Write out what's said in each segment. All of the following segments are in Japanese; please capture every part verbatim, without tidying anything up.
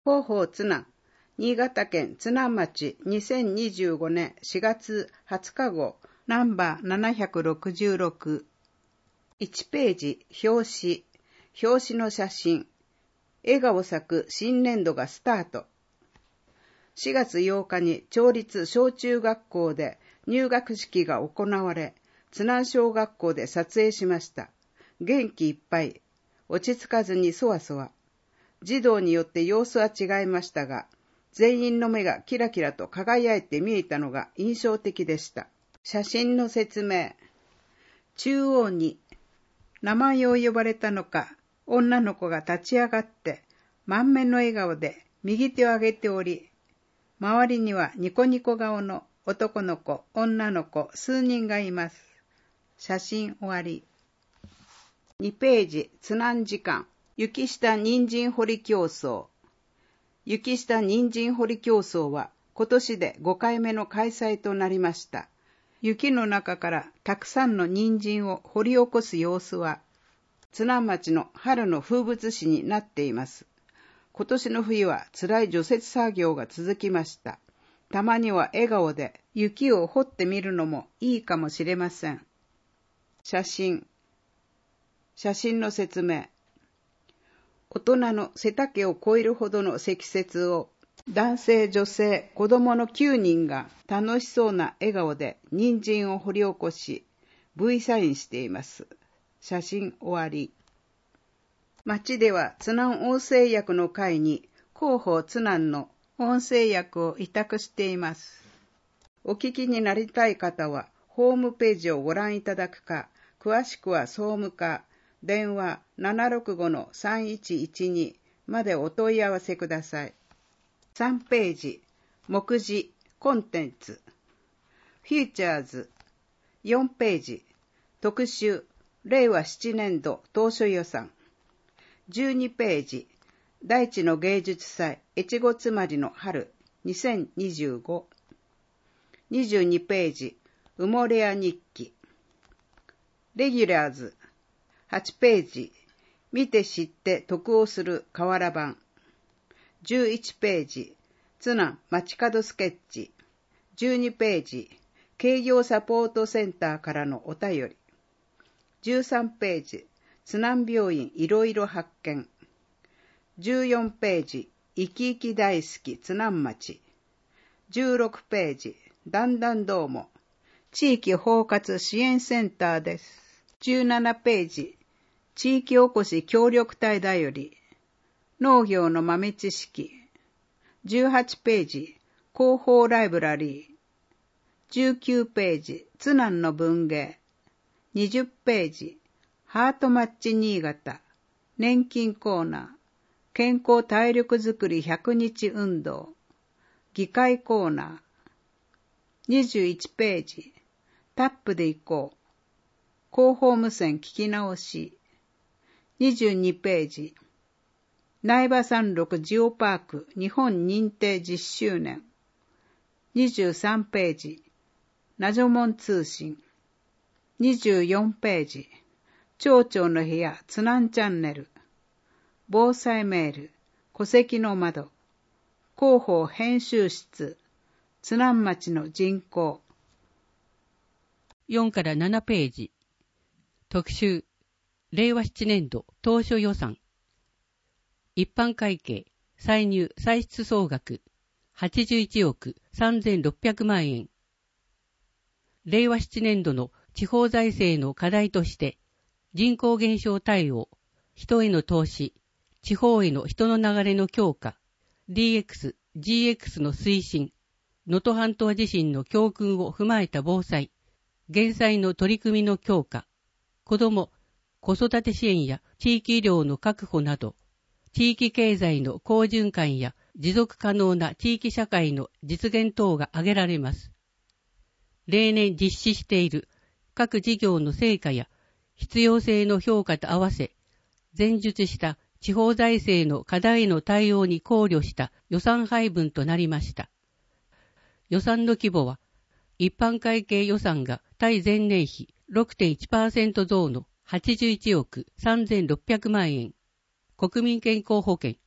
広報津南、新潟県津南町にせんにじゅうごねんしがつはつか号、ナンバーななひゃくろくじゅうろく。いちページ、表紙、表紙の写真、笑顔咲く新年度がスタート。しがつようかに町立小中学校で入学式が行われ、津南小学校で撮影しました。元気いっぱい、落ち着かずにそわそわ。児童によって様子は違いましたが、全員の目がキラキラと輝いて見えたのが印象的でした。写真の説明。中央に名前を呼ばれたのか、女の子が立ち上がって満面の笑顔で右手を上げており、周りにはニコニコ顔の男の子、女の子数人がいます。写真終わり。にページ、津南時間、雪下人参掘り競争。雪下人参掘り競争は今年でごかいめの開催となりました。雪の中からたくさんの人参を掘り起こす様子は、津南町の春の風物詩になっています。今年の冬は辛い除雪作業が続きました。たまには笑顔で雪を掘ってみるのもいいかもしれません。写真。写真の説明。大人の背丈を超えるほどの積雪を、男性、女性、子供のきゅうにんが楽しそうな笑顔で人参を掘り起こし、V サインしています。写真終わり。町では津南音声訳の会に広報津南の音声訳を委託しています。お聞きになりたい方はホームページをご覧いただくか、詳しくは総務課、電話 ななろくごのさんいちいちに までお問い合わせください。さんページ、目次、コンテンツ、フューチャーズ。よんページ、特集、れいわなねんど当初予算。じゅうにページ、大地の芸術祭、越後つまりの春、にせんにじゅうご。にじゅうにページ、埋もれ屋日記。レギュラーズ。はちページ、見て知って得をする瓦版。じゅういちページ、津南街角スケッチ。じゅうにページ、営業サポートセンターからのお便り。じゅうさんページ、津南病院いろいろ発見。じゅうよんページ、生き生き大好き津南町。じゅうろくページ、だんだんどうも、地域包括支援センターです。じゅうななページ、地域おこし協力隊だより、農業の豆知識。じゅうはちページ、広報ライブラリー。じゅうきゅうページ、津南の文芸。にじゅうページ、ハートマッチ新潟。年金コーナー。健康体力づくりひゃくにち運動。議会コーナー。にじゅういちページ、タップで行こう。広報無線聞き直し。にじゅうにページ、苗場山麓ジオパーク日本認定じゅっしゅうねん。にじゅうさんページ、ナジョモン通信。にじゅうよんページ、町長の部屋津南チャンネル。防災メール、戸籍の窓。広報編集室、津南町の人口。 よんからななページ、特集、れいわななねんど当初予算。一般会計、歳入歳出総額、はちじゅういちおくさんぜんろっぴゃくまんえん。れいわななねんどの地方財政の課題として、人口減少対応、人への投資、地方への人の流れの強化、ディーエックス、ジーエックス の推進、能登半島地震の教訓を踏まえた防災、減災の取り組みの強化、子ども、子育て支援や地域医療の確保など、地域経済の好循環や持続可能な地域社会の実現等が挙げられます。例年実施している各事業の成果や必要性の評価と合わせ、前述した地方財政の課題への対応に考慮した予算配分となりました。予算の規模は、一般会計予算が対前年比 ろくてんいちパーセント 増のはちじゅういちおくさんぜんろっぴゃくまんえん、国民健康保険、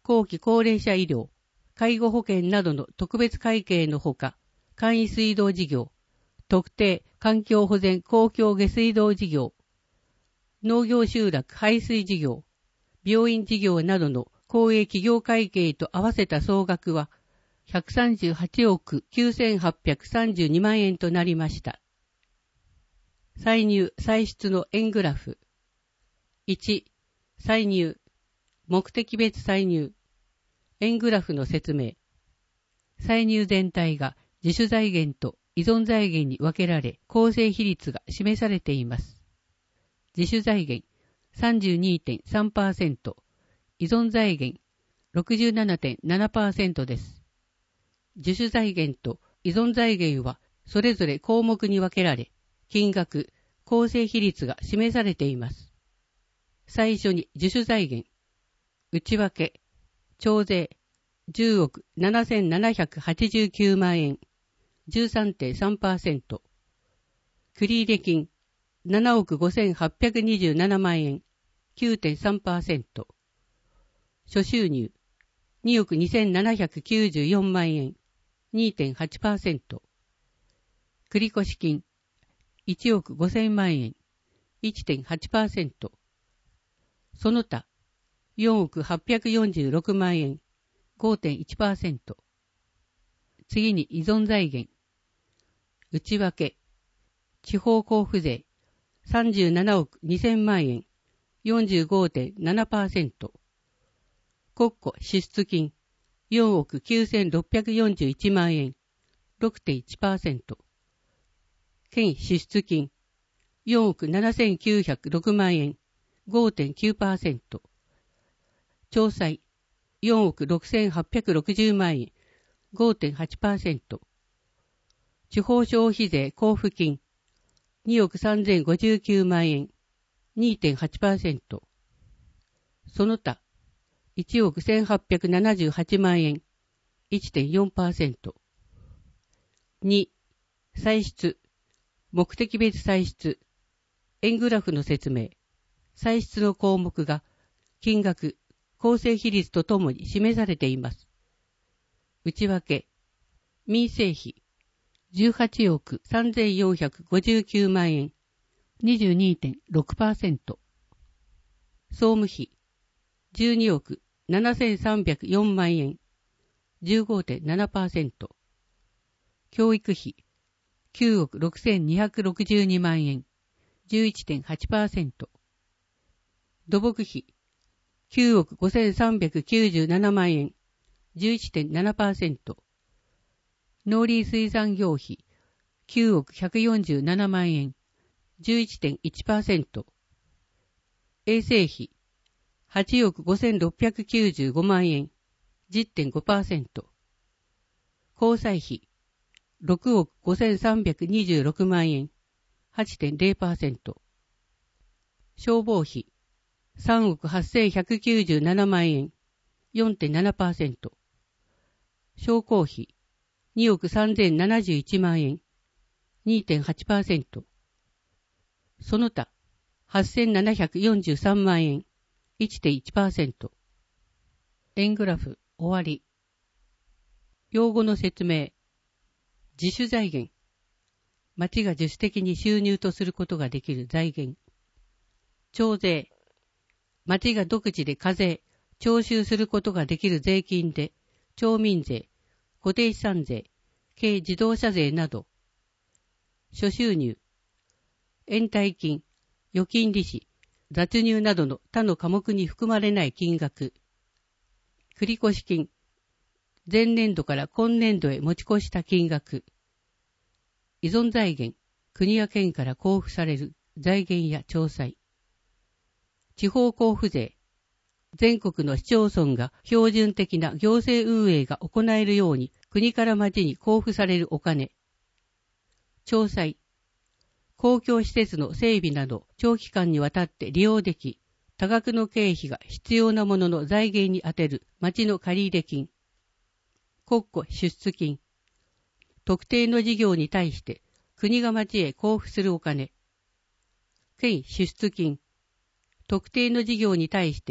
後期高齢者医療、介護保険などの特別会計のほか、簡易水道事業、特定環境保全公共下水道事業、農業集落排水事業、病院事業などの公営企業会計と合わせた総額はひゃくさんじゅうはちおくきゅうせんはっぴゃくさんじゅうにまんえんとなりました。歳入・歳出の円グラフ。いち、歳入、目的別歳入、円グラフの説明。歳入全体が自主財源と依存財源に分けられ、構成比率が示されています。自主財源 さんじゅうにてんさんパーセント、依存財源 ろくじゅうななてんななパーセント です。自主財源と依存財源はそれぞれ項目に分けられ、金額、構成比率が示されています。最初に自主財源、内訳、徴税、じゅうおくななせんななひゃくはちじゅうきゅうまんえん、じゅうさんてんさんパーセント、繰入金、ななおくごせんはっぴゃくにじゅうななまんえん、きゅうてんさんパーセント、諸収入、におくにせんななひゃくきゅうじゅうよんまんえん、にてんはちパーセント、繰越金、いちおくごせんまんえん、いってんはちパーセント、その他、よんおくはっぴゃくよんじゅうろくまんえん、ごてんいちパーセント。次に依存財源。内訳、地方交付税、さんじゅうななおくにせんまんえん、よんじゅうごてんななパーセント。国庫支出金、よんおくきゅうせんろっぴゃくよんじゅういちまんえん、ろくてんいちパーセント。県支出金、よんおくななせんきゅうひゃくろくまんえん、ごてんきゅうパーセント。徴歳、よんおくろくせんはっぴゃくろくじゅうまんえん、ごてんはちパーセント。地方消費税交付金、におくさんぜんごじゅうきゅうまんえん、にてんはちパーセント。その他、いちおくせんはっぴゃくななじゅうはちまんえん、いってんよんパーセント。に、歳出、目的別歳出、円グラフの説明。歳出の項目が、金額、構成比率とともに示されています。内訳、民生費、じゅうはちおくさんぜんよんひゃくごじゅうきゅうまんえん、にじゅうにてんろくパーセント。総務費、じゅうにおくななせんさんびゃくよんまんえん、じゅうごてんななパーセント。教育費、きゅうおくろくせんにひゃくろくじゅうにまんえん、じゅういちてんはちパーセント。土木費、きゅうおくごせんさんびゃくきゅうじゅうななまんえん、じゅういちてんななパーセント。農林水産業費、きゅうおくひゃくよんじゅうななまんえん、じゅういちてんいちパーセント。衛生費、はちおくごせんろっぴゃくきゅうじゅうごまんえん、じゅってんごパーセント。交際費、ろくおくごせんさんびゃくにじゅうろくまんえん、はちてんぜろパーセント。消防費、さんおくはっせんひゃくきゅうじゅうななまんえん、よんてんななパーセント。商工費、におくさんぜんななじゅういちまんえん、にてんはちパーセント。その他、はっせんななひゃくよんじゅうさんまんえん、いってんいちパーセント。円グラフ、終わり。用語の説明。自主財源。町が自主的に収入とすることができる財源。徴税。町が独自で課税、徴収することができる税金で、町民税、固定資産税、軽自動車税など。諸収入。延滞金、預金利子、雑入などの他の科目に含まれない金額。繰越金。前年度から今年度へ持ち越した金額。依存財源、国や県から交付される財源や徴歳。地方交付税。全国の市町村が標準的な行政運営が行えるように国から町に交付されるお金。徴歳。公共施設の整備など長期間にわたって利用でき、多額の経費が必要なものの財源に充てる町の借入金。国庫支出金。特定の事業に対して国が町へ交付するお金。県支出金。特定の事業に対して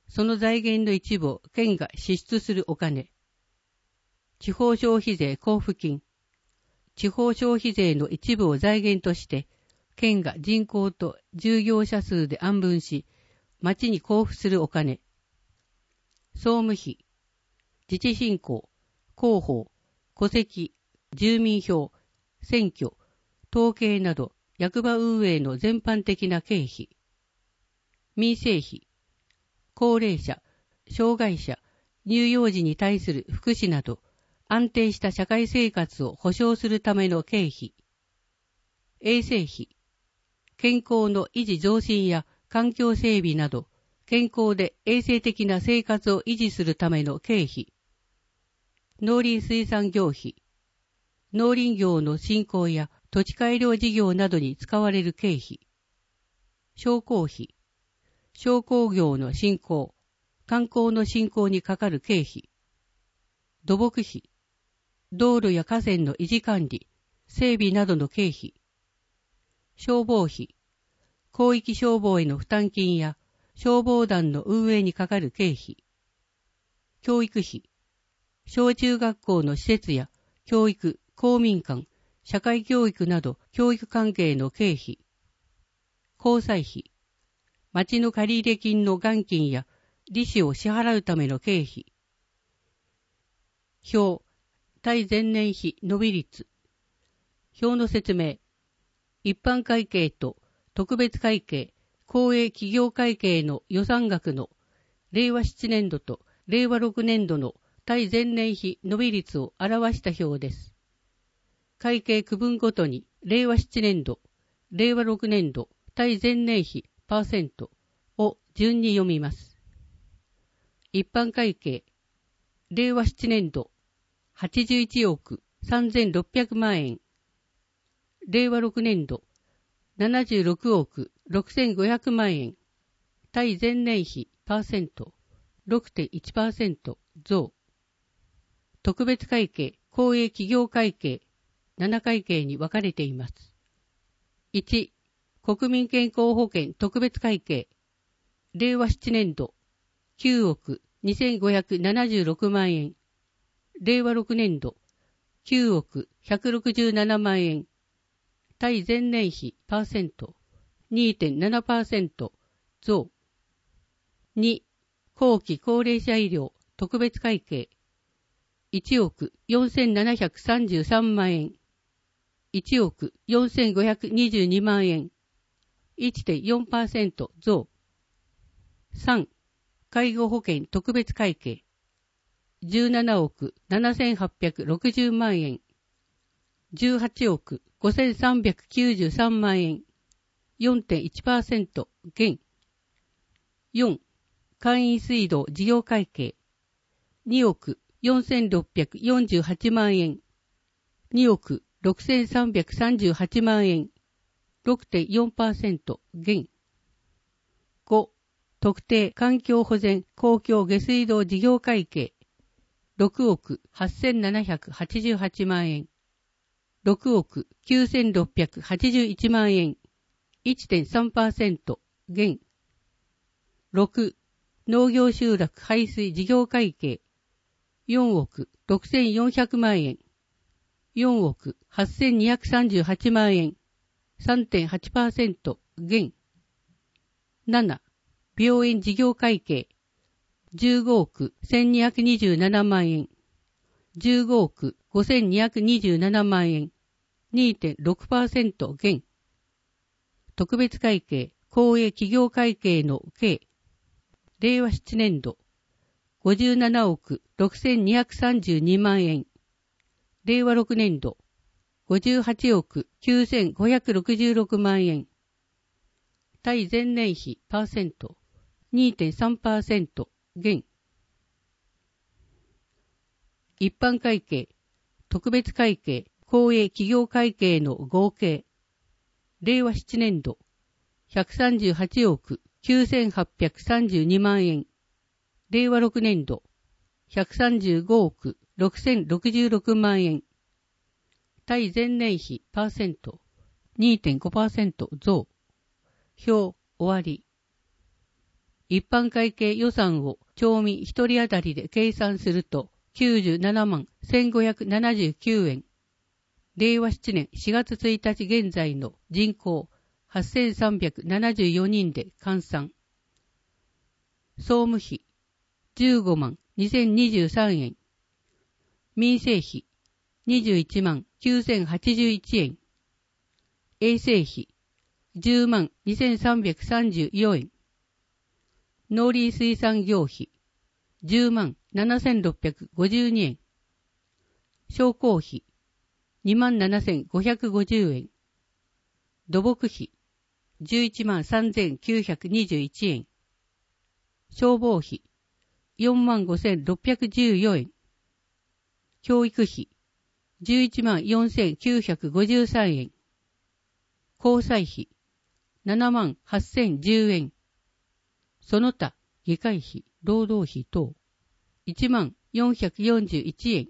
その財源の一部を県が支出するお金。地方消費税交付金。地方消費税の一部を財源として、県が人口と従業者数で安分し、町に交付するお金。総務費、自治振興、広報、戸籍、住民票、選挙、統計など役場運営の全般的な経費。民生費、高齢者、障害者、乳幼児に対する福祉など安定した社会生活を保障するための経費。衛生費、健康の維持増進や環境整備など健康で衛生的な生活を維持するための経費。農林水産業費、農林業の振興や土地改良事業などに使われる経費。商工費、商工業の振興、観光の振興にかかる経費。土木費、道路や河川の維持管理、整備などの経費。消防費、広域消防への負担金や消防団の運営にかかる経費。教育費、小中学校の施設や教育、公民館、社会教育など教育関係の経費。交際費、町の借入金の元金や利子を支払うための経費。表、対前年比伸び率。表の説明。一般会計と特別会計、公営企業会計の予算額のれいわななねんどとれいわろくねんどの対前年比伸び率を表した表です。会計区分ごとにれいわななねんど、れいわろくねんど対前年比パーセントを順に読みます。一般会計、れいわななねんどはちじゅういちおくさんぜんろっぴゃくまんえん、れいわろくねんどななじゅうろくおくろくせんごひゃくまんえん、対前年比パーセント ろくてんいちパーセント 増。特別会計、公営企業会計、なな会計に分かれています。いち、国民健康保険特別会計、れいわななねんどきゅうおくにせんごひゃくななじゅうろくまんえん、れいわろくねんどきゅうおくひゃくろくじゅうななまんえん、対前年比パーセント にてんななパーセント 増。に、後期高齢者医療特別会計いちおくよんせんななひゃくさんじゅうさんまんえん、いちおくよんせんごひゃくにじゅうにまんえん、いってんよんパーセント 増。さん、介護保険特別会計じゅうななおくななせんはっぴゃくろくじゅうまんえん、じゅうはちおくごせんさんびゃくきゅうじゅうさんまんえん、よんてんいちパーセント 減。よん、簡易水道事業会計におくよんせんろっぴゃくよんじゅうはちまんえん、におくろくせんさんびゃくさんじゅうはちまんえん、ろくてんよんパーセント 減。ご、特定環境保全公共下水道事業会計ろくおくはっせんななひゃくはちじゅうはちまんえん、ろくおくきゅうせんろっぴゃくはちじゅういちまんえん、いってんさんパーセント 減。ろく、農業集落排水事業会計よんおくろくせんよんひゃくまんえん、よんおくはっせんにひゃくさんじゅうはちまんえん、さんてんはちパーセント 減。なな、病院事業会計じゅうごおくせんにひゃくにじゅうななまんえん、じゅうごおくごせんにひゃくにじゅうななまんえん、にてんろくパーセント 減。特別会計、公営企業会計の計、れいわななねんどごじゅうななおくろくせんにひゃくさんじゅうにまんえん、れいわろくねんどごじゅうはちおくきゅうせんごひゃくろくじゅうろくまんえん、対前年比パーセント にてんさんパーセント 減。一般会計、特別会計、公営企業会計の合計、れいわななねんどひゃくさんじゅうはちおくきゅうせんはっぴゃくさんじゅうにまんえん、れいわろくねんどひゃくさんじゅうごおくろくせんろくじゅうろくまんえん、対前年比パーセント にてんごパーセント 増。表終わり。 一般会計予算を町民一人当たりで計算するときゅうじゅうななまんせんごひゃくななじゅうきゅうえん。れいわしちねんしがつついたち現在の人口はっせんさんびゃくななじゅうよにんで換算。総務費じゅうごまんにせんにじゅうさんえん。民生費にじゅういちまんきゅうせんはちじゅういちえん。衛生費じゅうまんにせんさんびゃくさんじゅうよえん。農林水産業費じゅうまんななせんろっぴゃくごじゅうにえん。商工費にまんななせんごひゃくごじゅうえん。土木費じゅういちまんさんぜんきゅうひゃくにじゅういちえん。消防費よんまんごせんろっぴゃくじゅうよえん。教育費じゅういちまんよんせんきゅうひゃくごじゅうさんえん。交際費ななまんはっせんじゅうえん。その他、議会費、労働費等いちまんよんひゃくよんじゅういちえん。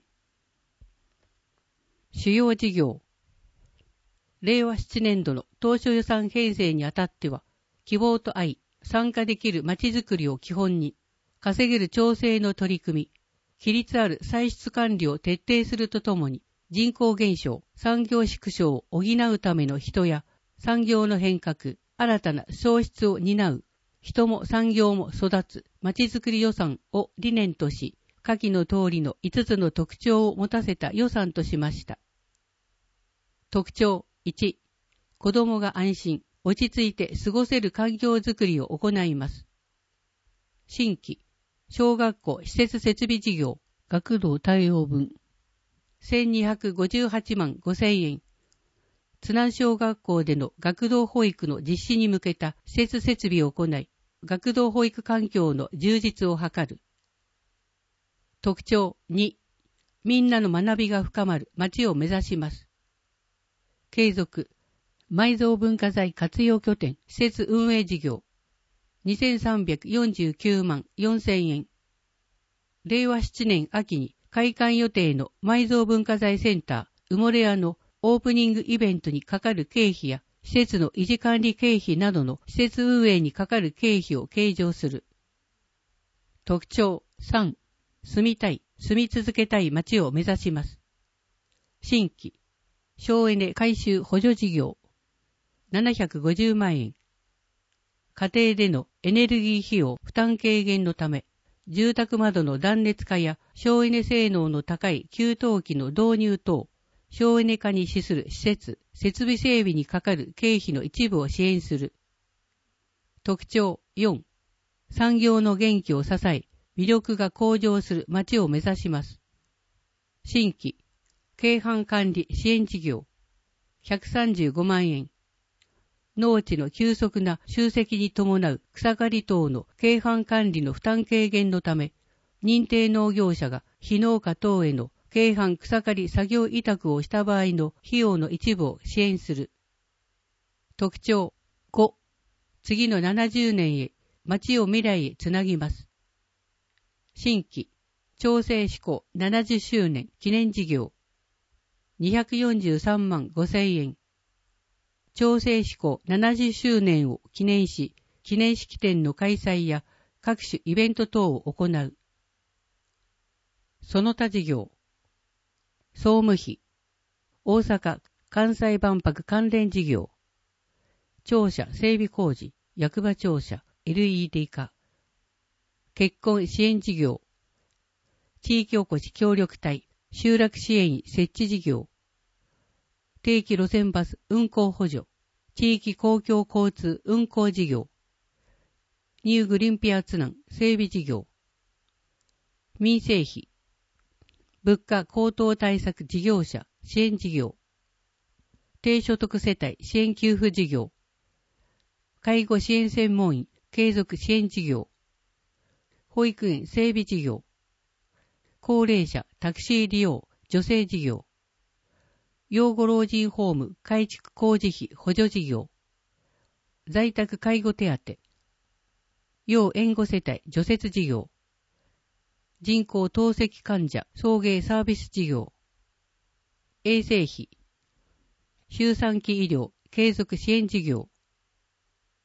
主要事業。れいわななねんどの当初予算編成にあたっては、希望と愛、参加できるまちづくりを基本に、稼げる調整の取り組み、規律ある歳出管理を徹底するとともに、人口減少、産業縮小を補うための人や、産業の変革、新たな創出を担う、人も産業も育つまちづくり予算を理念とし、下記の通りのいつつの特徴を持たせた予算としました。特徴いち、子どもが安心、落ち着いて過ごせる環境づくりを行います。新規、小学校施設設備事業、学童対応分、せんにひゃくごじゅうはちまんごせんえん。津南小学校での学童保育の実施に向けた施設設備を行い、学童保育環境の充実を図る。特徴に、みんなの学びが深まる町を目指します。継続、埋蔵文化財活用拠点施設運営事業、にせんさんびゃくよんじゅうきゅうまんよんせんえん。れいわななねん秋に開館予定の埋蔵文化財センター、埋もれ屋のオープニングイベントにかかる経費や、施設の維持管理経費などの施設運営にかかる経費を計上する。特徴さん、住みたい、住み続けたい町を目指します。新規、省エネ改修補助事業、ななひゃくごじゅうまんえん。家庭でのエネルギー費用負担軽減のため、住宅窓の断熱化や省エネ性能の高い給湯器の導入等、省エネ化に資する施設、設備整備にかかる経費の一部を支援する。特徴よん、産業の元気を支え、魅力が向上する町を目指します。新規、京阪管理支援事業、ひゃくさんじゅうごまんえん。農地の急速な集積に伴う草刈り等の京阪管理の負担軽減のため、認定農業者が非農家等への京阪草刈り作業委託をした場合の費用の一部を支援する。特徴ご、次のななじゅうねんへ、町を未来へつなぎます。新規、町政施行ななじゅっしゅうねん記念事業、にひゃくよんじゅうさんまんごせんえん。町政施行ななじゅっしゅうねんを記念し、記念式典の開催や各種イベント等を行う。その他事業。総務費。大阪・関西万博関連事業。庁舎整備工事、役場庁舎、エルイーディー 化。結婚支援事業。地域おこし協力隊、集落支援設置事業。定期路線バス運行補助、地域公共交通運行事業。ニューグリーンピア津南整備事業。民生費。物価高騰対策事業者支援事業。低所得世帯支援給付事業。介護支援専門員継続支援事業。保育園整備事業。高齢者タクシー利用助成事業。養護老人ホーム改築工事費補助事業。在宅介護手当。要援護世帯除雪事業。人工透析患者送迎サービス事業。衛生費。周産期医療継続支援事業。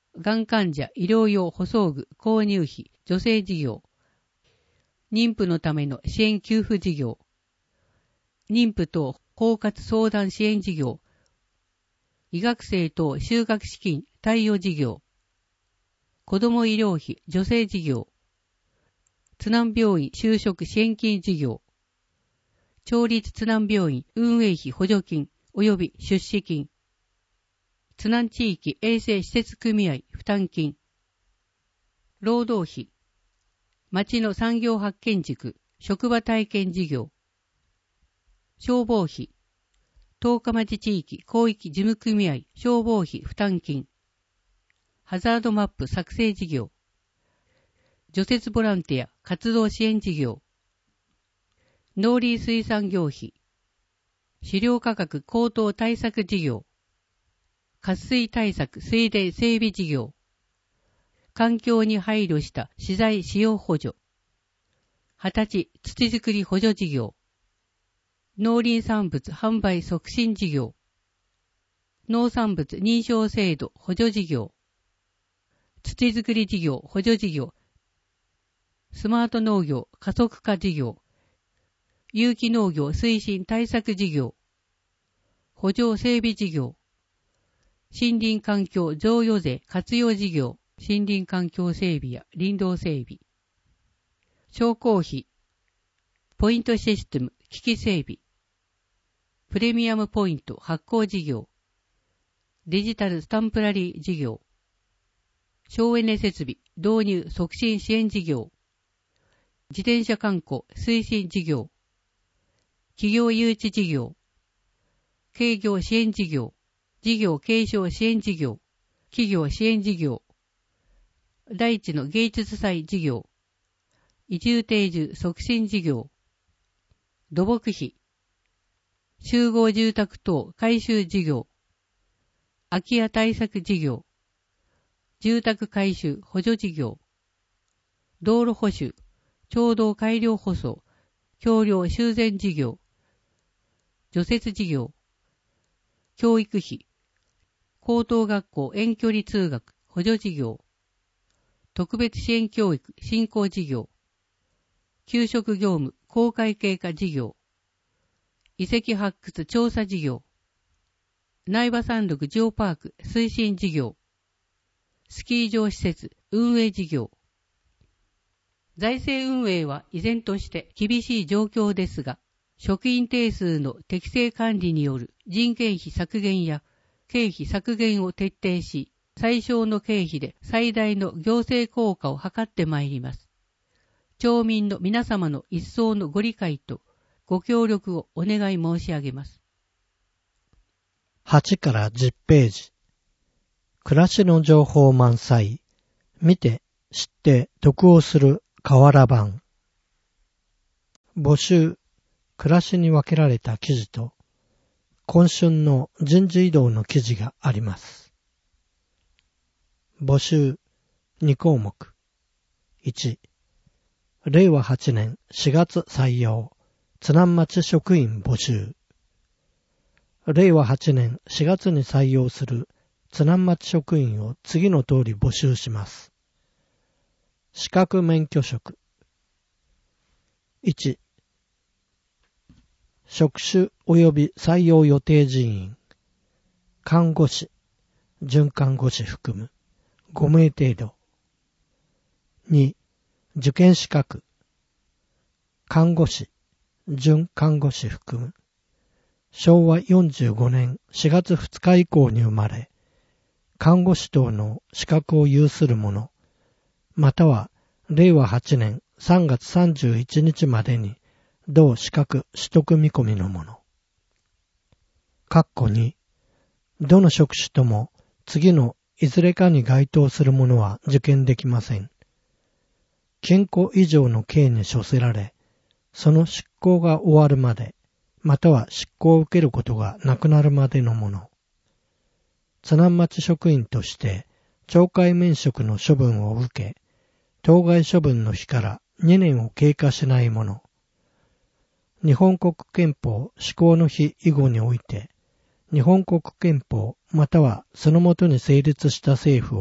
がん患者医療用補装具購入費助成事業、妊婦のための支援給付事業、妊婦等包括相談支援事業、医学生等就学資金貸与事業、子ども医療費助成事業、津南病院就職支援金事業、町立津南病院運営費補助金及び出資金、津南地域衛生施設組合負担金、労働費、町の産業発見塾職場体験事業、消防費、十日町地域広域事務組合消防費負担金、ハザードマップ作成事業、除雪ボランティア活動支援事業、農林水産業費、飼料価格高騰対策事業、渇水対策水田整備事業、環境に配慮した資材使用補助、二十歳土作り補助事業、農林産物販売促進事業、農産物認証制度補助事業、土作り事業補助事業、スマート農業加速化事業、有機農業推進対策事業、補助整備事業、森林環境贈与税活用事業、森林環境整備や林道整備、商工費、ポイントシステム機器整備、プレミアムポイント発行事業、デジタルスタンプラリー事業、省エネ設備導入促進支援事業、自転車観光推進事業、企業誘致事業、経業支援事業、事業継承支援事業、企業支援事業、大地の芸術祭事業、移住定住促進事業、土木費、集合住宅等改修事業、空き家対策事業、住宅改修補助事業、道路補修、町道改良舗装、橋梁修繕事業、除雪事業、教育費、高等学校遠距離通学補助事業、特別支援教育振興事業、給食業務公開経過事業、遺跡発掘調査事業、苗場山麓ジオパーク推進事業、スキー場施設運営事業。財政運営は依然として厳しい状況ですが、職員定数の適正管理による人件費削減や経費削減を徹底し、最小の経費で最大の行政効果を図ってまいります。町民の皆様の一層のご理解とご協力をお願い申し上げます。 はちからじゅっページ。暮らしの情報満載。見て、知って、得をする河原版。募集。暮らしに分けられた記事と、今春の人事異動の記事があります。募集に項目。いち、れいわはちねんしがつ採用、津南町職員募集。れいわはちねんしがつに採用する津南町職員を次の通り募集します。資格免許職。いち、職種及び採用予定人員、看護師、准看護師含むごめい程度。に、受験資格、看護師、准看護師含むしょうわよんじゅうごねんしがつふつか以降に生まれ、看護師等の資格を有する者、またはれいわはちねんさんがつさんじゅういちにちまでに同資格取得見込みのもの。括弧に、どの職種とも次のいずれかに該当するものは受験できません。禁錮以上の刑に処せられ、その執行が終わるまで、または執行を受けることがなくなるまでのもの。津南町職員として懲戒免職の処分を受け、当該処分の日からにねんを経過しないもの。日本国憲法施行の日以後において、日本国憲法またはその下に成立した政府を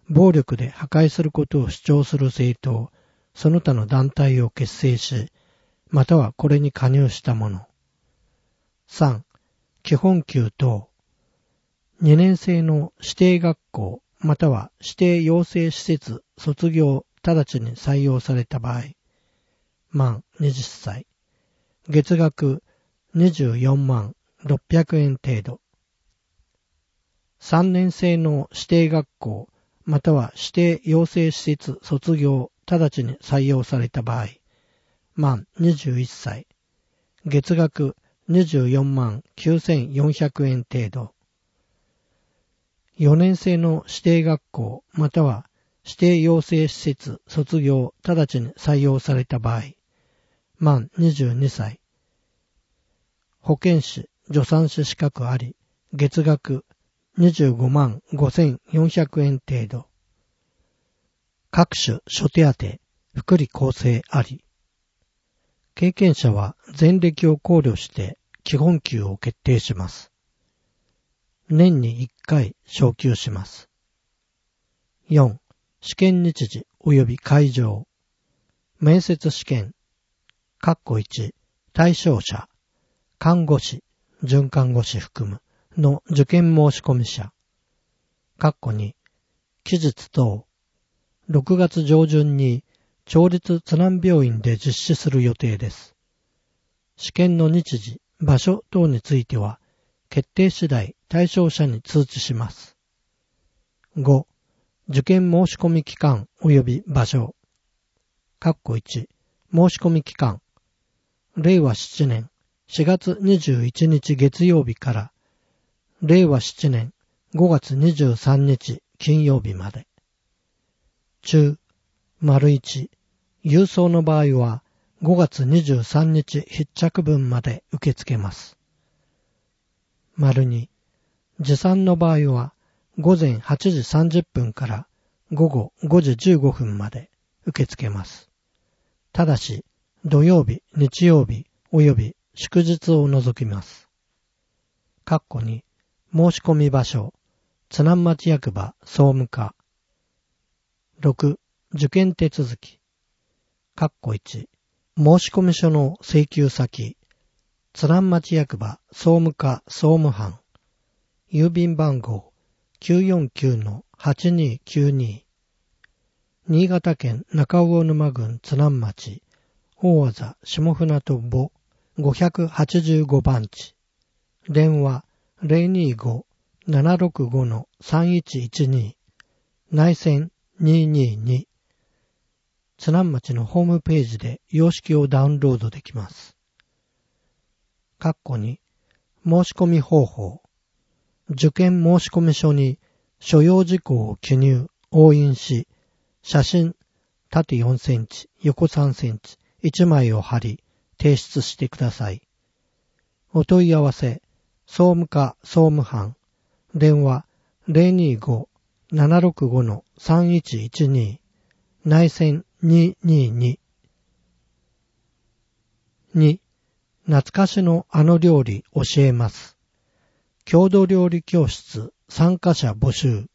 暴力で破壊することを主張する政党、その他の団体を結成し、またはこれに加入した者。さん、基本給等。にねん生の指定学校、または指定養成施設卒業直ちに採用された場合、満はたち。月額にじゅうよんまんろっぴゃくえん程度。さんねん生の指定学校、または指定養成施設卒業直ちに採用された場合、満にじゅういっさい。月額にじゅうよんまんきゅうせんよんひゃくえん程度。よねん生の指定学校、または指定養成施設卒業直ちに採用された場合、満にじゅうにさい。保健師、助産師資格あり、月額にじゅうごまんごせんよんひゃくえん程度。各種諸手当、福利厚生あり。経験者は前歴を考慮して基本給を決定します。年にいっかい昇給します。よん、試験日時及び会場。面接試験。括弧いち、対象者。看護師、准看護師含むの受験申込者。括弧に、期日等。ろくがつ上旬に町立津南病院で実施する予定です。試験の日時、場所等については、決定次第対象者に通知します。ご、受験申込期間及び場所。括弧いち、申込期間。れいわななねんしがつにじゅういちにち月曜日から、れいわななねんごがつにじゅうさんにち金曜日まで。中、丸いち、郵送の場合はごがつにじゅうさんにち必着分まで受け付けます。丸に、持参の場合はごぜんはちじさんじゅっぷんからごごごじじゅうごふんまで受け付けます。ただし、土曜日、日曜日及び祝日を除きます。括弧に、申込場所、津南町役場総務課。ろく、受験手続き。括弧いち、申込書の請求先、津南町役場総務課総務班。郵便番号 きゅうよんきゅうのはちにきゅうに。新潟県中魚沼郡津南町、大字下船渡母ごひゃくはちじゅうごばんち。電話 ゼロにーごーななろくごのさんいちいちに。内線にーにーに。津南町のホームページで様式をダウンロードできます。括弧に、申し込み方法。受験申込書に所要事項を記入、押印し、写真、縦よんセンチ、横さんセンチ、いちまいを貼り、提出してください。お問い合わせ、総務課総務班、電話 ゼロにーごーななろくごのさんいちいちに、内線にーにーに。に、懐かしのあの料理教えます。郷土料理教室参加者募集。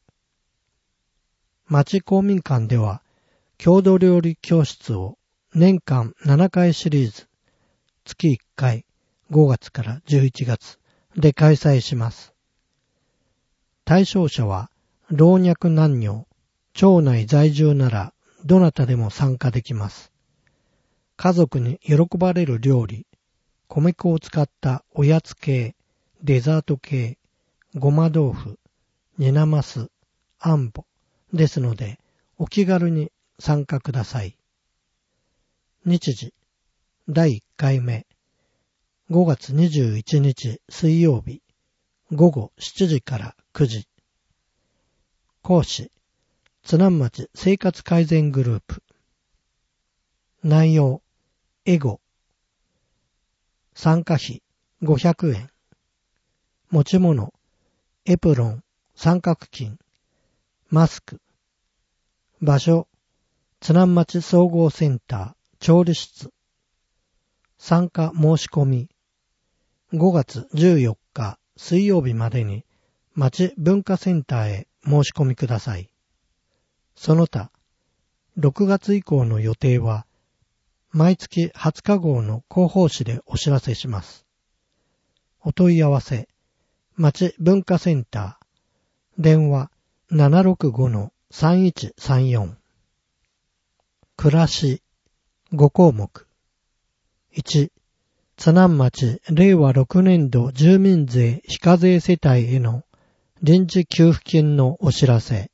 町公民館では、郷土料理教室を年間ななかいシリーズ、月いっかい、ごがつからじゅういちがつで開催します。対象者は、老若男女、町内在住ならどなたでも参加できます。家族に喜ばれる料理、米粉を使ったおやつ系、デザート系、ごま豆腐、煮なます、あんぼですので、お気軽に参加ください。日時、だいいっかいめ、ごがつにじゅういちにち水曜日、ごごしちじからくじ。講師、津南町生活改善グループ。内容、エゴ。参加費ごひゃくえん。持ち物、エプロン、三角巾、マスク。場所、津南町総合センター、調理室。参加申し込み。ごがつじゅうよっか水曜日までに町文化センターへ申し込みください。 その他、ろくがつ以降の予定は、毎月はつか号の広報誌でお知らせします。お問い合わせ、町文化センター、電話 ななろくごのさんいちさんよん。暮らしご項目。いち、津南町れいわろくねん度住民税非課税世帯への臨時給付金のお知らせ。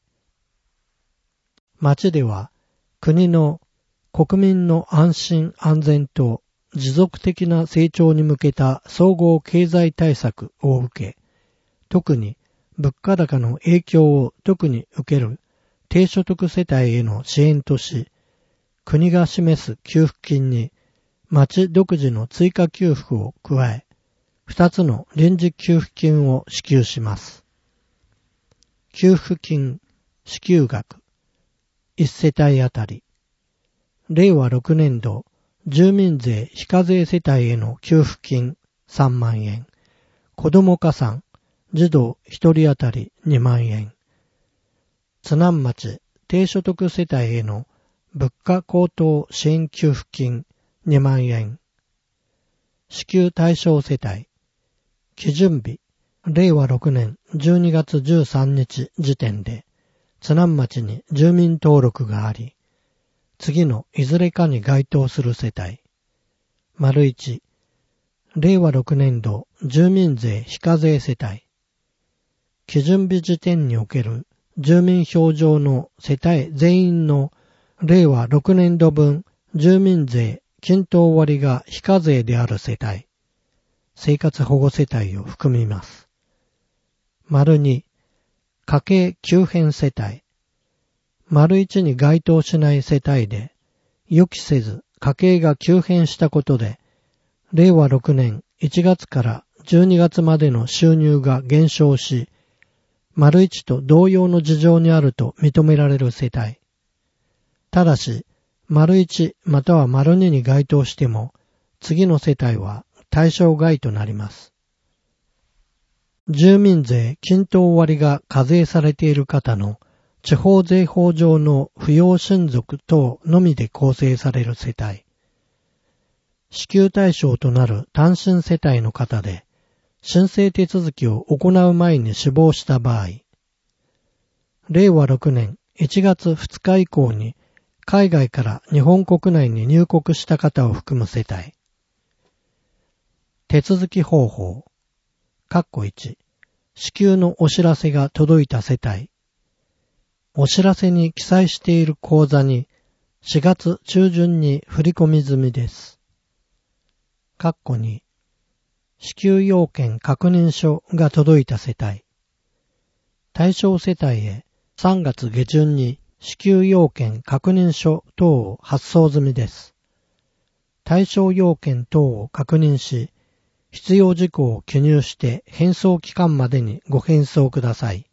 町では国の国民の安心安全と持続的な成長に向けた総合経済対策を受け、特に物価高の影響を特に受ける低所得世帯への支援とし、国が示す給付金に町独自の追加給付を加え、二つの臨時給付金を支給します。給付金支給額一世帯あたり、れいわろくねん度住民税非課税世帯への給付金さんまんえん、子ども加算児童一人あたりにまんえん、津南町低所得世帯への物価高騰支援給付金にまんえん、支給対象世帯、基準日れいわろくねんじゅうにがつじゅうさんにち時点で津南町に住民登録があり、次のいずれかに該当する世帯。丸一、れいわろくねん度住民税非課税世帯。基準日時点における住民票上の世帯全員のれいわろくねん度分住民税均等割が非課税である世帯。生活保護世帯を含みます。丸二、家計急変世帯。丸一に該当しない世帯で、予期せず家計が急変したことで、れいわろくねんいちがつからじゅうにがつまでの収入が減少し、丸一と同様の事情にあると認められる世帯。ただし、丸一または丸二に該当しても、次の世帯は対象外となります。住民税均等割が課税されている方の地方税法上の扶養親族等のみで構成される世帯。支給対象となる単身世帯の方で、申請手続きを行う前に死亡した場合、れいわろくねんいちがつふつか以降に海外から日本国内に入国した方を含む世帯。手続き方法。括弧いち、支給のお知らせが届いた世帯。お知らせに記載している口座にしがつ中旬に振り込み済みです。括弧に、支給要件確認書が届いた世帯。対象世帯へさんがつげじゅんに支給要件確認書等を発送済みです。対象要件等を確認し、必要事項を記入して返送期間までにご返送ください。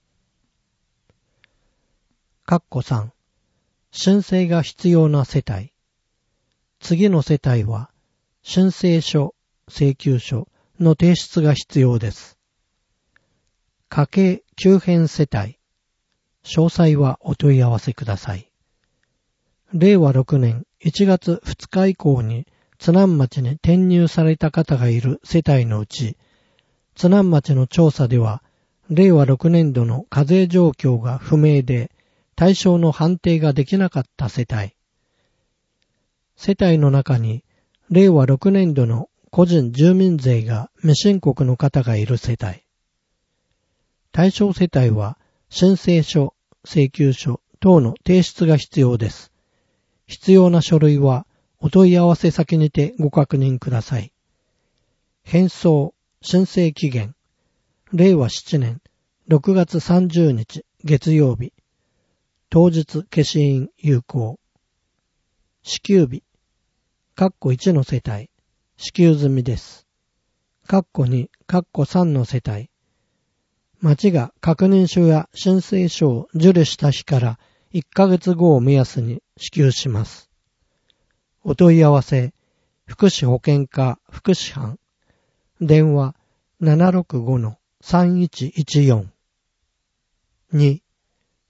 括弧さん、申請が必要な世帯。次の世帯は、申請書、請求書の提出が必要です。家計急変世帯。詳細はお問い合わせください。れいわろくねんいちがつふつか以降に津南町に転入された方がいる世帯のうち、津南町の調査では、れいわろくねん度の課税状況が不明で、対象の判定ができなかった世帯。世帯の中に、れいわろくねん度の個人住民税が未申告の方がいる世帯。対象世帯は、申請書、請求書等の提出が必要です。必要な書類は、お問い合わせ先にてご確認ください。返送、申請期限、れいわななねんろくがつさんじゅうにち月曜日、当日消印有効。支給日、括弧いちの世帯、支給済みです。括弧に、括弧さんの世帯、町が確認書や申請書を受理した日からいっかげつごを目安に支給します。お問い合わせ、福祉保健課福祉班、電話 ななろくごのさんいちいちよん。に、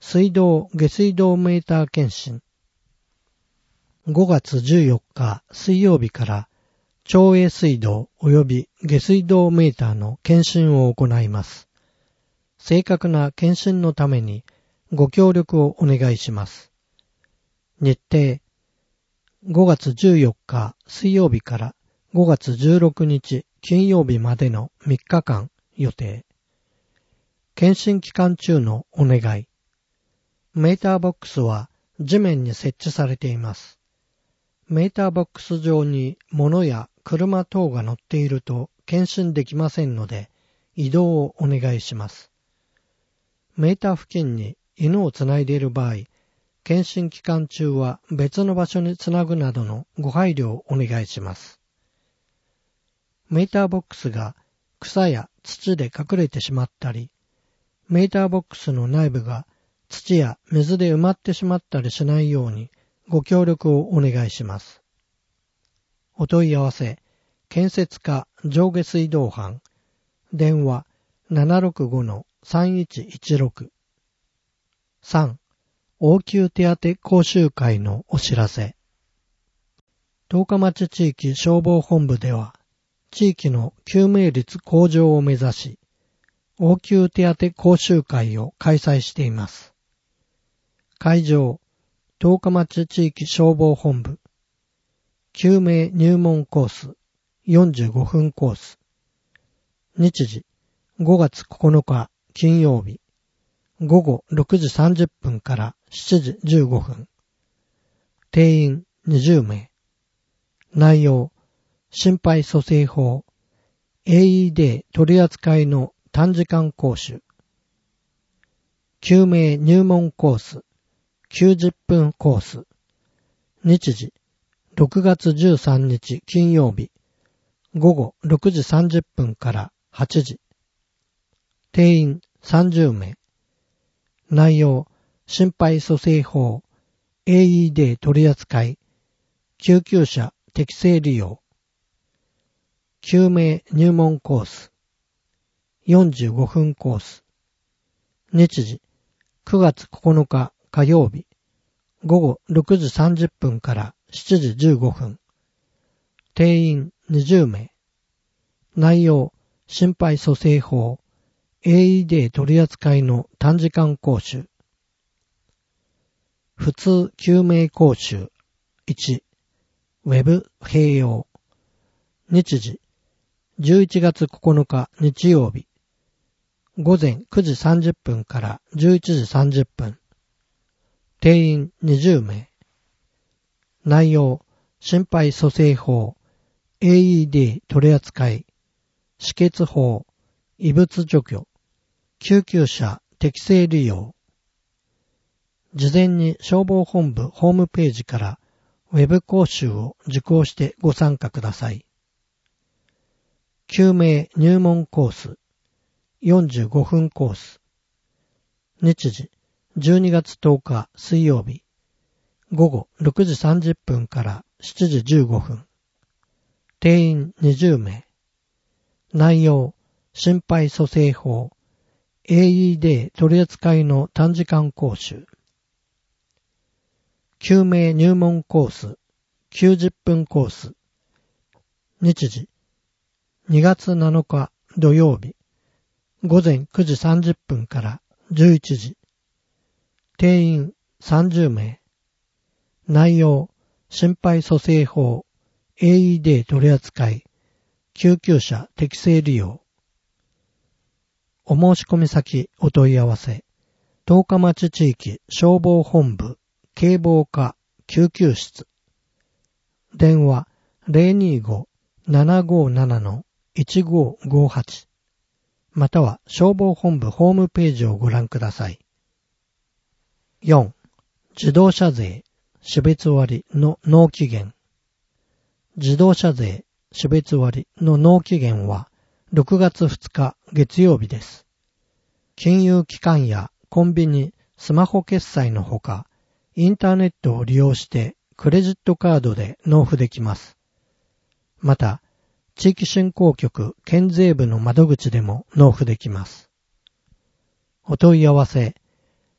水道・下水道メーター検診。ごがつじゅうよっか水曜日から町営水道及び下水道メーターの検診を行います。正確な検診のためにご協力をお願いします。日程、ごがつじゅうよっか水曜日からごがつじゅうろくにち金曜日までのみっかかん予定。検診期間中のお願い。メーターボックスは地面に設置されています。メーターボックス上に物や車等が乗っていると検診できませんので移動をお願いします。メーター付近に犬をつないでいる場合、検診期間中は別の場所につなぐなどのご配慮をお願いします。メーターボックスが草や土で隠れてしまったり、メーターボックスの内部が土や水で埋まってしまったりしないようにご協力をお願いします。お問い合わせ、建設課上下水道班、電話 ななろくごのさんいちいちろく。さん. 応急手当講習会のお知らせ。十日町地域消防本部では、地域の救命率向上を目指し、応急手当講習会を開催しています。会場、十日町地域消防本部。救命入門コース、よんじゅうごふんコース。日時、ごがつここのか金曜日。ごごろくじさんじゅっぷんからしちじじゅうごふん。定員にじゅうめい。内容、心肺蘇生法、エーイーディー 取扱いの短時間講習。救命入門コース、きゅうじゅっぷんコース。日時、ろくがつじゅうさんにち金曜日。ごごろくじさんじゅっぷんからはちじ。定員さんじゅうめい。内容、心肺蘇生法、エーイーディー 取扱い、救急車適正利用。救命入門コース、よんじゅうごふんコース。日時、くがつここのか火曜日、ごごろくじさんじゅっぷんからしちじじゅうごふん。定員にじゅうめい。内容、心肺蘇生法、エーイーディー 取扱いの短時間講習。普通救命講習いち、ウェブ併用。日時、じゅういちがつここのか日曜日、ごぜんくじさんじゅっぷんからじゅういちじさんじゅっぷん。定員にじゅうめい。内容、心肺蘇生法、エーイーディー 取扱い、止血法、異物除去、救急車適正利用。事前に消防本部ホームページからウェブ講習を受講してご参加ください。救命入門コース、よんじゅうごふんコース。日時、じゅうにがつとおか水曜日、ごごろくじさんじゅっぷんからしちじじゅうごふん。定員にじゅうめい。内容、心肺蘇生法、エーイーディー 取扱いの短時間講習。救命入門コース、きゅうじゅっぷんコース。日時、にがつなのか土曜日、ごぜんくじさんじゅっぷんからじゅういちじ。定員さんじゅうめい。内容、心肺蘇生法、エーイーディー 取扱い、救急車適正利用。お申し込み先お問い合わせ、十日町地域消防本部警防課救急室。電話 ゼロにーご ななごなな いちごごはち または消防本部ホームページをご覧ください。よん. 自動車税種別割の納期限。自動車税種別割の納期限はろくがつふつか月曜日です。金融機関やコンビニ、スマホ決済のほか、インターネットを利用してクレジットカードで納付できます。また、地域振興局県税部の窓口でも納付できます。お問い合わせ、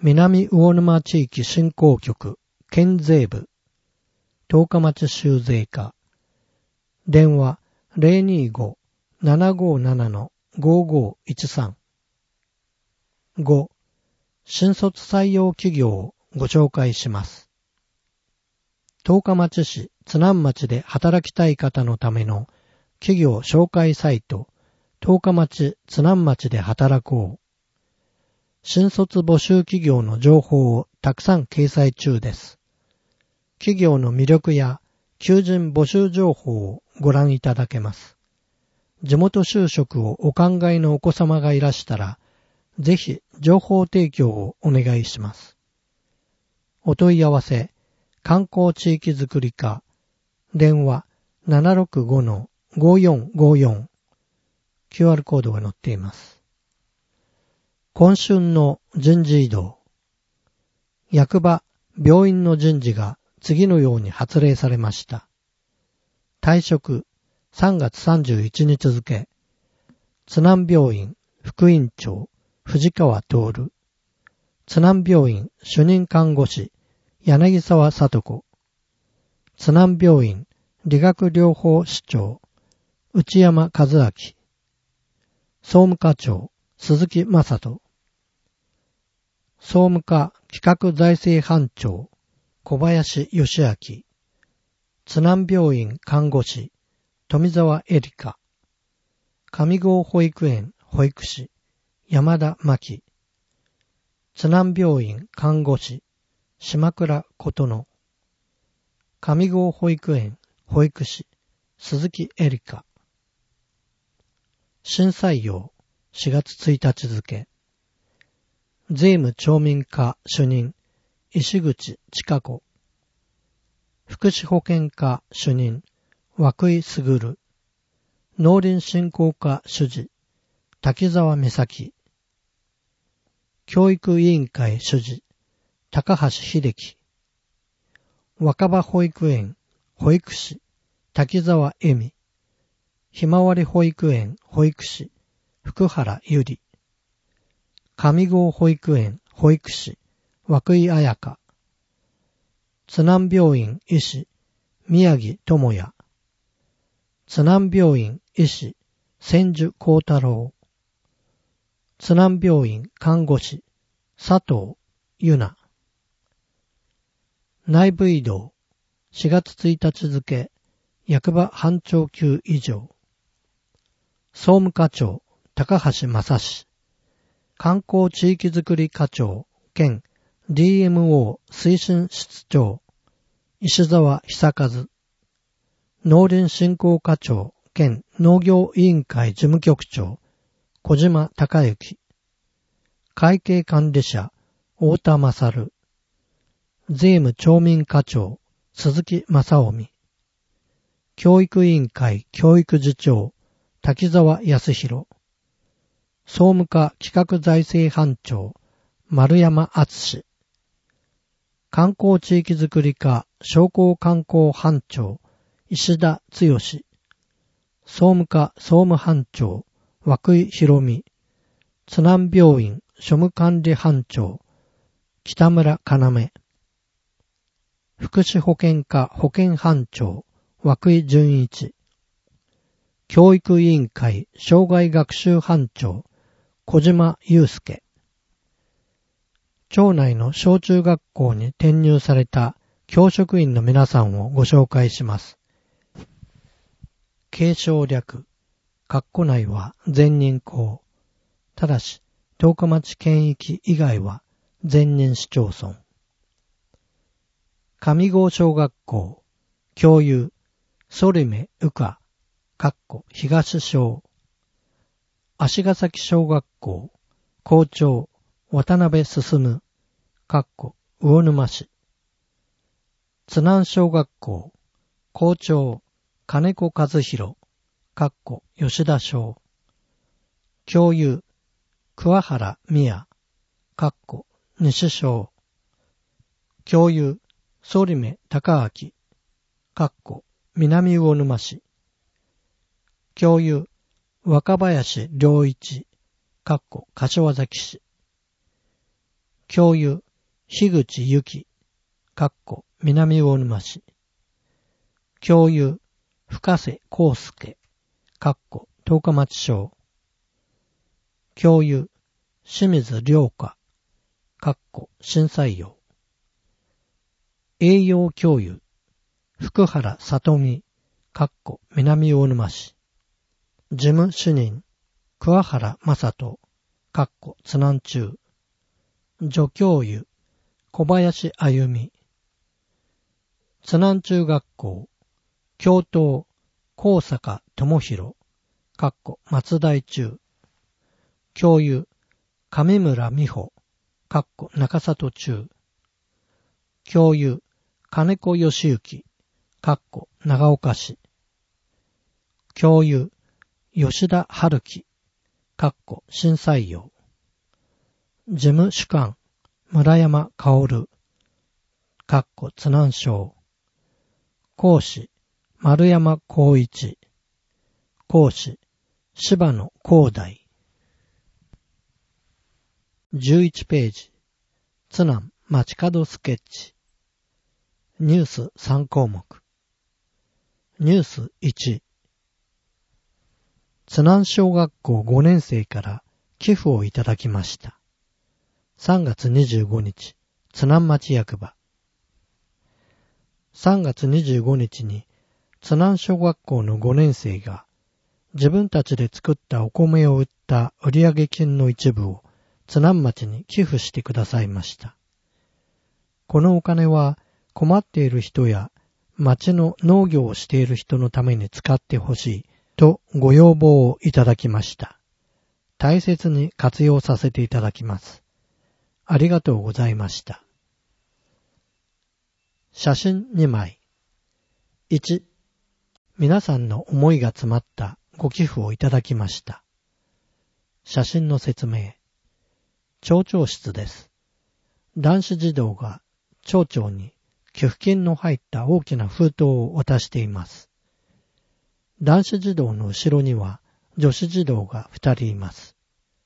南魚沼地域振興局県税部十日町州税課電話 ゼロにーごーななごーななのごーごーいちさん ご. 新卒採用企業をご紹介します。十日町市津南町で働きたい方のための企業紹介サイト十日町津南町で働こう。新卒募集企業の情報をたくさん掲載中です。企業の魅力や求人募集情報をご覧いただけます。地元就職をお考えのお子様がいらしたら、ぜひ情報提供をお願いします。お問い合わせ、観光地域づくり課、電話 ななろくごのごよんごよん、キューアール コードが載っています。今春の人事異動。役場、病院の人事が次のように発令されました。退職、さんがつさんじゅういちにち付。津南病院副院長、藤川徹。津南病院主任看護師、柳沢聡子。津南病院理学療法士長、内山和明。総務課長、鈴木正人。総務課企画財政班長、小林義明。津南病院看護師、富澤エリカ。上郷保育園保育士、山田真希。津南病院看護師、島倉琴乃。上郷保育園保育士、鈴木エリカ。新採用、しがつついたち付。税務町民課主任、石口千佳子。福祉保健課主任、涌井卓。農林振興課主事、滝沢美咲。教育委員会主事、高橋秀樹。若葉保育園保育士、滝沢恵美。ひまわり保育園保育士、福原ゆり。上郷保育園保育士、涌井彩香。津南病院医師、宮城智也。津南病院医師、千住幸太郎。津南病院看護師、佐藤由奈。内部異動、しがつついたち付、役場班長級以上。総務課長、高橋正史。観光地域づくり課長兼 ディーエムオー 推進室長、石澤久和。農林振興課長兼農業委員会事務局長、小島隆之。会計管理者、太田勝。税務町民課長、鈴木正臣。教育委員会教育次長、滝沢康弘。総務課企画財政班長、丸山敦。観光地域づくり課商工観光班長、石田剛。総務課総務班長、涌井博美。津南病院庶務管理班長、北村要。福祉保健課保健班長、涌井純一。教育委員会障害学習班長、小島祐介。町内の小中学校に転入された教職員の皆さんをご紹介します。継承略、括弧内は全人口。ただし、十日町県域以外は全人市町村。上郷小学校、教諭、反目羽花、括弧東小。足ヶ崎小学校、校長、渡辺進、かっこ魚沼市。津南小学校、校長、金子和弘、かっこ吉田小。教諭、桑原美也、かっこ西小。教諭、反目高明、かっこ南魚沼市。教諭、若林良一、かっこ柏崎市。 教諭、樋口由紀、かっこ南魚沼市。教諭、深瀬康介、かっこ十日町町。教諭、清水良香、かっこ新採用。栄養教諭、福原里美、かっこ南魚沼市。事務主任、桑原正人、かっこ津南中。助教諭、小林あゆみ。津南中学校、教頭、高坂智弘、かっこ松大中。教諭、上村美穂、かっこ中里中。教諭、金子義行、かっこ長岡市。教諭、吉田春樹、かっこ新採用。事務主幹、村山薫、かっこ津南省。講師、丸山光一。講師、柴野光大。じゅういちページ、津南街角スケッチ。ニュースさん項目。ニュースいち。津南小学校ごねん生から寄付をいただきました。さんがつにじゅうごにち、津南町役場。さんがつにじゅうごにちに津南小学校のごねん生が自分たちで作ったお米を売った売上金の一部を津南町に寄付してくださいました。このお金は困っている人や町の農業をしている人のために使ってほしいとご要望をいただきました。大切に活用させていただきます。ありがとうございました。写真にまい。いち、皆さんの思いが詰まったご寄付をいただきました。写真の説明。町長室です。男子児童が町長に寄付金の入った大きな封筒を渡しています。男子児童の後ろには女子児童がふたりいます。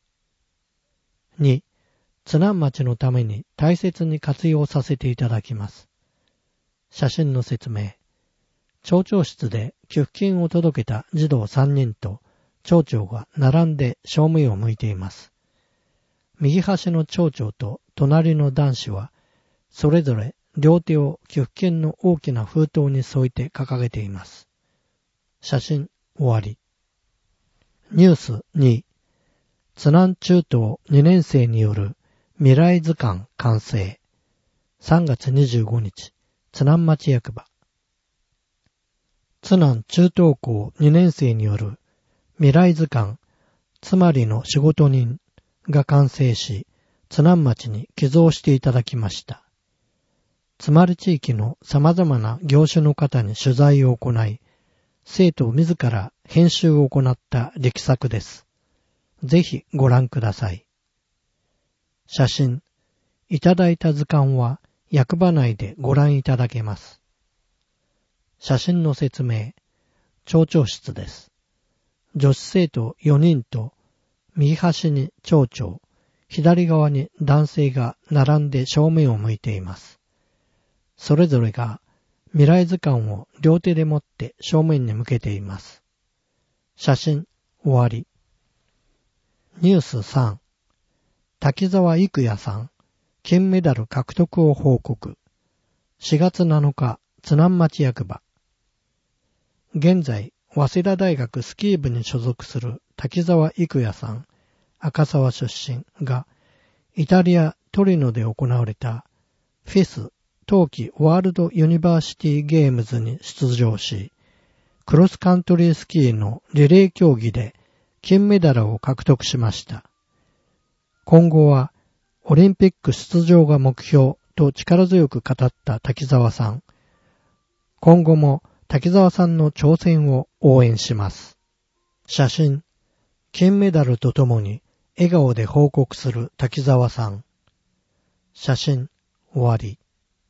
に、津南町のために大切に活用させていただきます。写真の説明。町長室で寄付金を届けた児童さんにんと町長が並んで正面を向いています。右端の町長と隣の男子はそれぞれ両手を寄付金の大きな封筒に添えて掲げています。写真終わり。ニュースに、津南中等にねん生による未来図鑑完成。さんがつにじゅうごにち、津南町役場。津南中等校にねん生による未来図鑑、つまりの仕事人が完成し、津南町に寄贈していただきました。つまり地域の様々な業種の方に取材を行い、生徒自ら編集を行った力作です。ぜひご覧ください。写真、いただいた図鑑は役場内でご覧いただけます。写真の説明、町長室です。女子生徒よにんと右端に町長、左側に男性が並んで正面を向いています。それぞれが未来図鑑を両手で持って正面に向けています。写真終わり。ニュースさん、滝沢育也さん、金メダル獲得を報告。しがつなのか、津南町役場。現在、早稲田大学スキー部に所属する滝沢育也さん、赤沢出身が、イタリア・トリノで行われたフィス冬季ワールドユニバーシティゲームズに出場し、クロスカントリースキーのリレー競技で金メダルを獲得しました。今後はオリンピック出場が目標と力強く語った滝沢さん。今後も滝沢さんの挑戦を応援します。写真、金メダルとともに笑顔で報告する滝沢さん。写真終わり。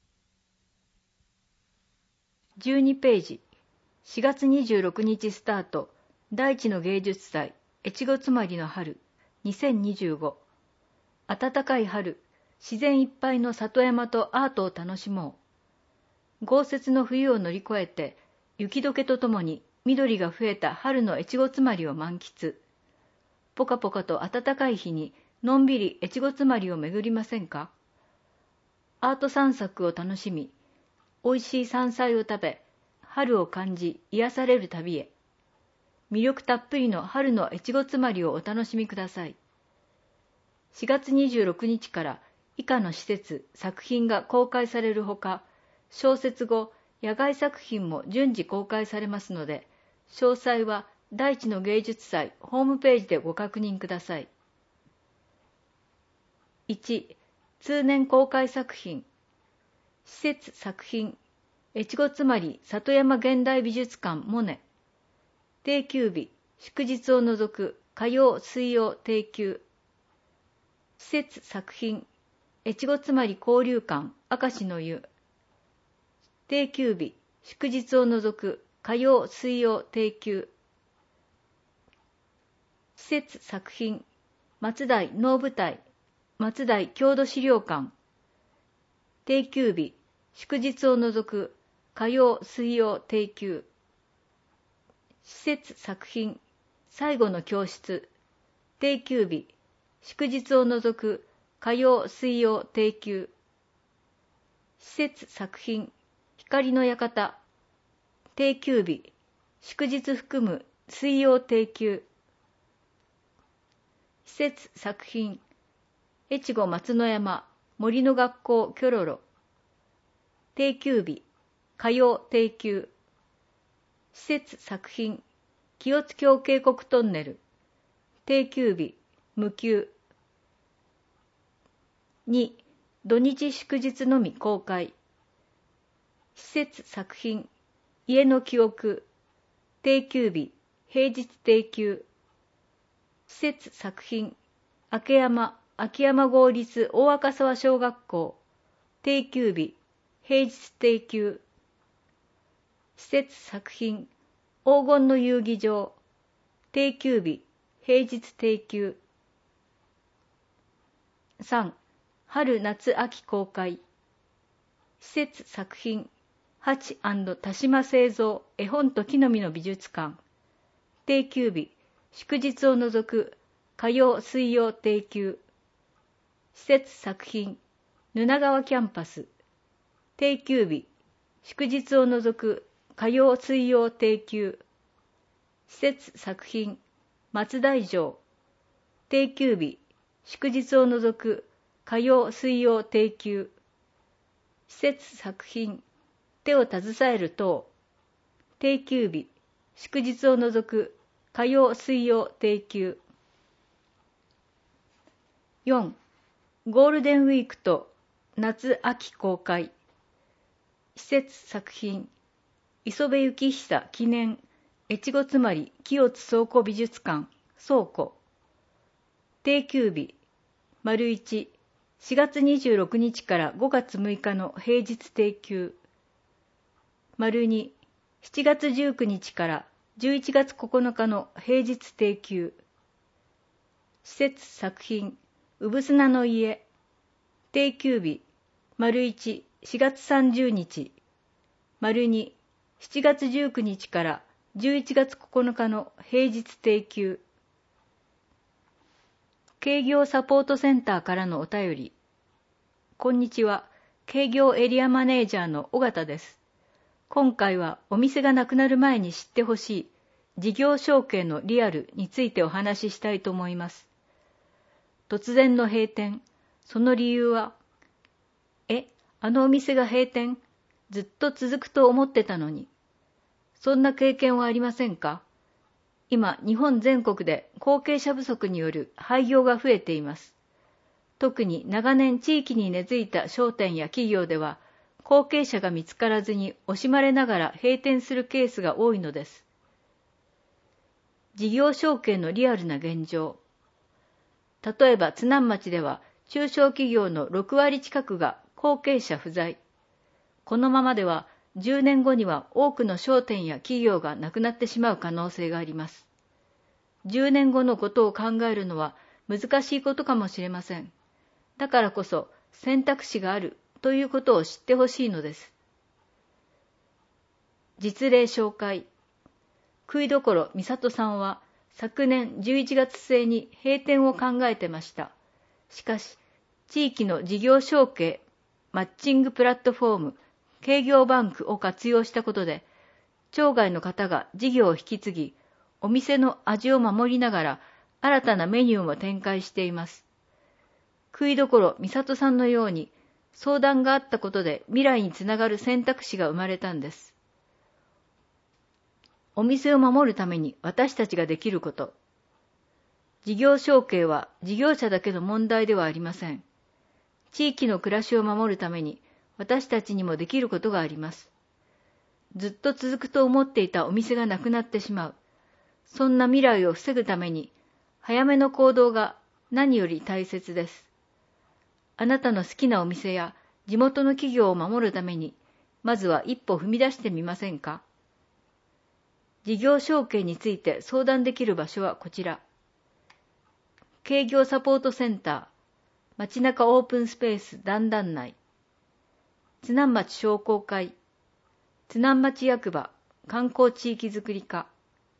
じゅうにページ、しがつにじゅうろくにちスタート、大地の芸術祭、越後妻有の春、にせんにじゅうご。暖かい春、 自然いっぱいの里山とアートを楽しもう。豪雪の冬を乗り越えて、雪解けとともに緑が増えた春の越後妻有を満喫。ぽかぽかと暖かい日にのんびり越後妻有を巡りませんか。アート散策を楽しみ、おいしい山菜を食べ、春を感じ癒される旅へ。魅力たっぷりの春の越後妻有をお楽しみください。しがつにじゅうろくにちから以下の施設、作品が公開されるほか、小説後、野外作品も順次公開されますので、詳細は大地の芸術祭ホームページでご確認ください。いち. 通年公開作品。施設作品。越後妻有里山現代美術館モネ。定休日、祝日を除く火曜、水曜定休。施設作品。越後妻有交流館明石の湯。定休日、祝日を除く火曜、水曜定休。施設作品。松代能舞台松代郷土資料館。定休日、祝日を除く火曜、水曜定休。施設作品。最後の教室。定休日、祝日を除く火曜、水曜定休。施設作品。光の館。定休日、祝日含む水曜定休。施設作品。越後松之山森の学校キョロロ。定休日、火曜定休。施設作品。清津峡渓谷トンネル。定休日、無休。に. 土日祝日のみ公開。施設作品。家の記憶。定休日、平日定休。施設作品。秋山秋山郷立大赤沢小学校。定休日、平日定休。施設作品。黄金の遊技場。定休日、平日定休。さん. 春夏秋公開。施設作品。ハチ&田島製造絵本と木の実の美術館。定休日、祝日を除く火曜、水曜定休。施設作品。布川キャンパス。定休日、祝日を除く火曜、水曜定休。施設作品。松代城。定休日、祝日を除く火曜、水曜定休。施設作品。手を携える塔。定休日、祝日を除く火曜、水曜定休。よん. ゴールデンウィークと夏秋公開。施設作品。磯部幸久記念越後妻有清津倉庫美術館倉庫。定休日。丸いち、しがつにじゅうろくにちからごがつむいかの平日定休。丸に、しちがつじゅうくにちからじゅういちがつここのかの平日定休。施設作品。うぶすなの家。定休日。丸いち、しがつさんじゅうにち。丸に、しちがつじゅうくにちからじゅういちがつここのかの平日定休。営業サポートセンターからのお便り。こんにちは。営業エリアマネージャーの尾形です。今回はお店がなくなる前に知ってほしい事業承継のリアルについてお話ししたいと思います。突然の閉店、その理由は、え、あのお店が閉店、ずっと続くと思ってたのに。そんな経験はありませんか？今、日本全国で後継者不足による廃業が増えています。特に長年地域に根付いた商店や企業では、後継者が見つからずに惜しまれながら閉店するケースが多いのです。事業承継のリアルな現状。例えば津南町では中小企業のろくわり近くが後継者不在。このままではじゅうねんごには多くの商店や企業がなくなってしまう可能性があります。じゅうねんごのことを考えるのは難しいことかもしれません。だからこそ選択肢があるということを知ってほしいのです。実例紹介。食いどころみさとさんは昨年じゅういちがつ末に閉店を考えてました。しかし、地域の事業承継、マッチングプラットフォーム、経業バンクを活用したことで、町外の方が事業を引き継ぎ、お店の味を守りながら新たなメニューも展開しています。食いどころみさとさんのように相談があったことで未来につながる選択肢が生まれたんです。お店を守るために私たちができること。事業承継は事業者だけの問題ではありません。地域の暮らしを守るために私たちにもできることがあります。ずっと続くと思っていたお店がなくなってしまう。そんな未来を防ぐために早めの行動が何より大切です。あなたの好きなお店や地元の企業を守るためにまずは一歩踏み出してみませんか？事業承継について相談できる場所はこちら。経業サポートセンター、街中オープンスペース段々内、津南町商工会、津南町役場観光地域づくり課、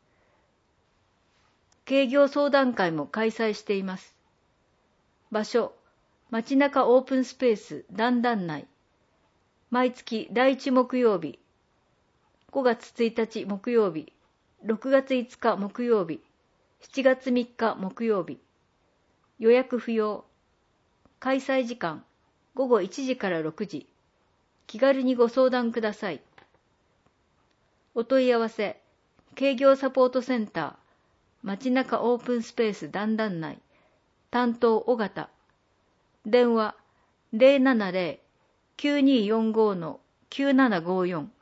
経業相談会も開催しています。場所、街中オープンスペース段々内、毎月だいいち木曜日、ごがつついたち木曜日、ろくがついつか木曜日、しちがつみっか木曜日。予約不要。開催時間、ごごいちじからろくじ。気軽にご相談ください。お問い合わせ、経業サポートセンター、街中オープンスペース段々内、担当尾形。電話、ゼロななゼロ きゅうにーよんご きゅうななごよん。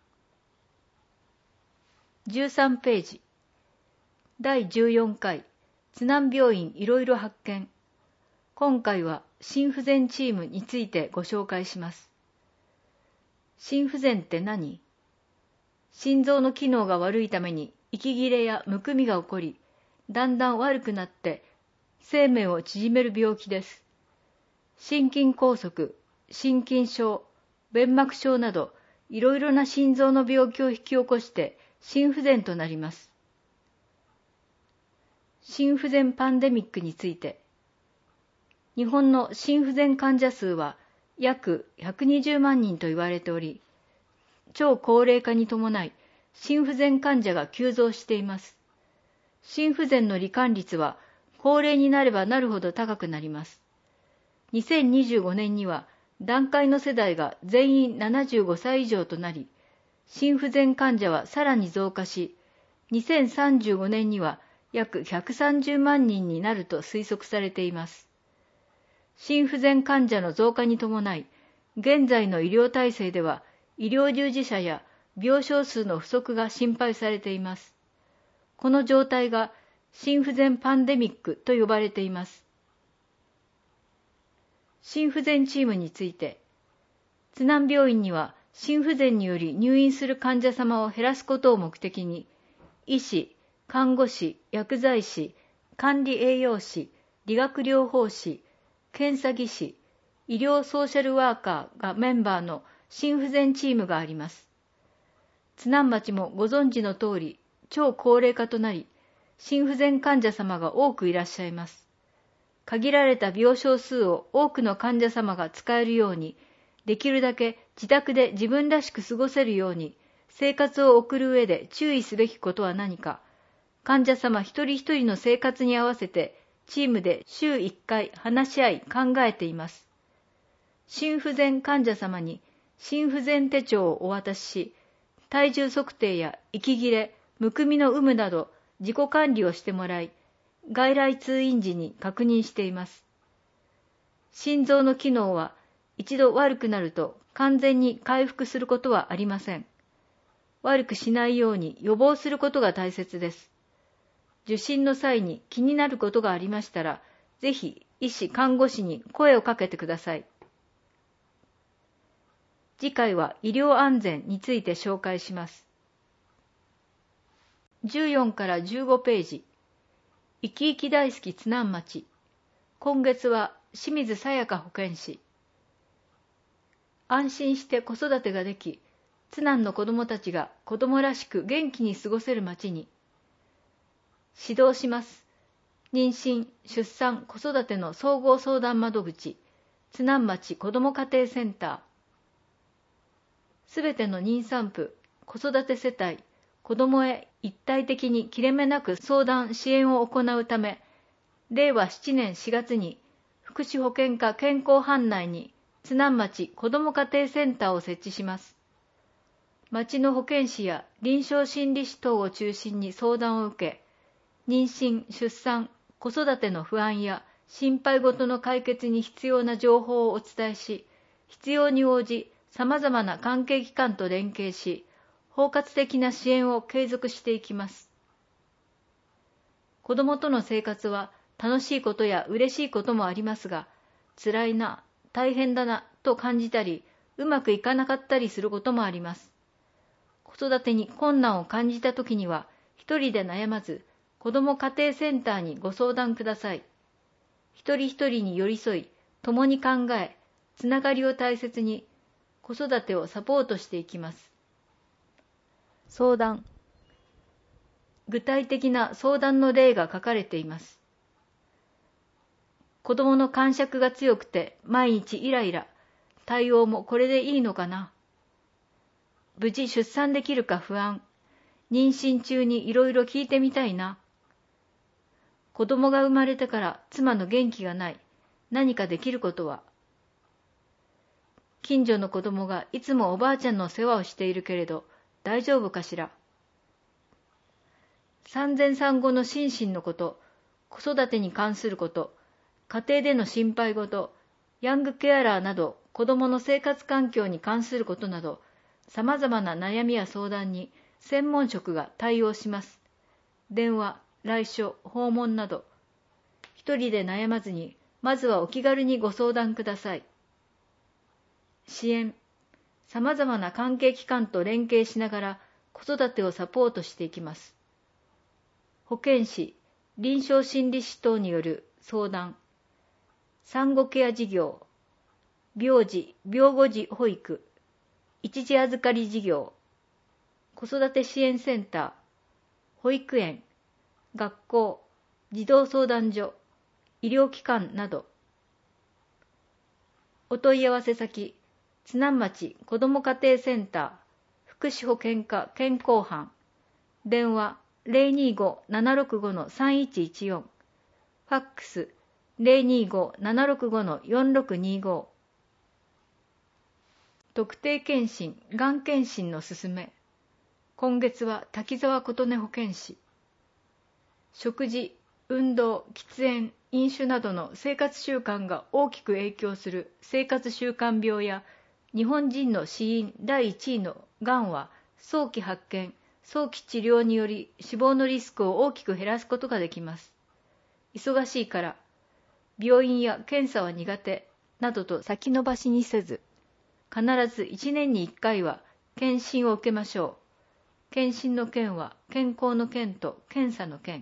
じゅうさんページ。だいじゅうよんかい津南病院いろいろ発見。今回は心不全チームについてご紹介します。心不全って何？心臓の機能が悪いために息切れやむくみが起こり、だんだん悪くなって生命を縮める病気です。心筋梗塞、心筋症、弁膜症などいろいろな心臓の病気を引き起こして心不全となります。心不全パンデミックについて。日本の心不全患者数は約ひゃくにじゅうまんにんと言われており、超高齢化に伴い心不全患者が急増しています。心不全の罹患率は高齢になればなるほど高くなります。にせんにじゅうごねんには団塊の世代が全員ななじゅうごさい以上となり、心不全患者はさらに増加し、にせんさんじゅうごねんには約ひゃくさんじゅうまんにんになると推測されています。心不全患者の増加に伴い、現在の医療体制では医療従事者や病床数の不足が心配されています。この状態が心不全パンデミックと呼ばれています。心不全チームについて、津南病院には心不全により入院する患者様を減らすことを目的に、医師、看護師、薬剤師、管理栄養士、理学療法士、検査技師、医療ソーシャルワーカーがメンバーの心不全チームがあります。津南町もご存知の通り、超高齢化となり、心不全患者様が多くいらっしゃいます。限られた病床数を多くの患者様が使えるように、できるだけ自宅で自分らしく過ごせるように、生活を送る上で注意すべきことは何か、患者様一人一人の生活に合わせて、チームで週いっかい話し合い考えています。心不全患者様に心不全手帳をお渡しし、体重測定や息切れ、むくみの有無など自己管理をしてもらい、外来通院時に確認しています。心臓の機能は一度悪くなると完全に回復することはありません。悪くしないように予防することが大切です。受診の際に気になることがありましたら、ぜひ医師・看護師に声をかけてください。次回は医療安全について紹介します。じゅうよんからじゅうごページ。生き生き大好き津南町。今月は清水さやか保健師。 安心して子育てができ、津南の子どもたちが子どもらしく元気に過ごせる町に。指導します。妊娠、出産、子育ての総合相談窓口、津南町子ども家庭センター。すべての妊産婦、子育て世帯、子どもへ一体的に切れ目なく相談・支援を行うため、れいわななねんしがつに福祉保健課健康班内に津南町子ども家庭センターを設置します。町の保健師や臨床心理士等を中心に相談を受け、妊娠・出産、子育ての不安や心配事の解決に必要な情報をお伝えし、必要に応じ様々な関係機関と連携し、包括的な支援を継続していきます。子どもとの生活は楽しいことや嬉しいこともありますが、辛いな、大変だなと感じたり、うまくいかなかったりすることもあります。子育てに困難を感じたときには、一人で悩まず、子ども家庭センターにご相談ください。一人一人に寄り添い、共に考え、つながりを大切に、子育てをサポートしていきます。相談。具体的な相談の例が書かれています。子供の癇癪が強くて毎日イライラ、対応もこれでいいのかな。無事出産できるか不安、妊娠中にいろいろ聞いてみたいな。子供が生まれてから妻の元気がない、何かできることは。近所の子供がいつもおばあちゃんの世話をしているけれど、大丈夫かしら。産前産後の心身のこと、子育てに関すること、家庭での心配事、ヤングケアラーなど子供の生活環境に関することなど、様々な悩みや相談に専門職が対応します。電話、来所、訪問など、一人で悩まずに、まずはお気軽にご相談ください。支援。様々な関係機関と連携しながら子育てをサポートしていきます。保健師、臨床心理士等による相談、産後ケア事業、病児・病後児保育、一時預かり事業、子育て支援センター、保育園、学校、児童相談所、医療機関など。お問い合わせ先、津南町子ども家庭センター、福祉保健課健康班、電話 ゼロにーごーななろくごのさんいちいちよん、ファックス ゼロにーごーななろくごのよんろくにーごー。特定健診、がん検診のすすめ。今月は滝沢琴音保健師。食事、運動、喫煙、飲酒などの生活習慣が大きく影響する生活習慣病や日本人の死因だいいちいのがんは早期発見、早期治療により死亡のリスクを大きく減らすことができます。忙しいから、病院や検査は苦手などと先延ばしにせず、必ずいちねんにいっかいは検診を受けましょう。検診の検は健康の検と検査の検。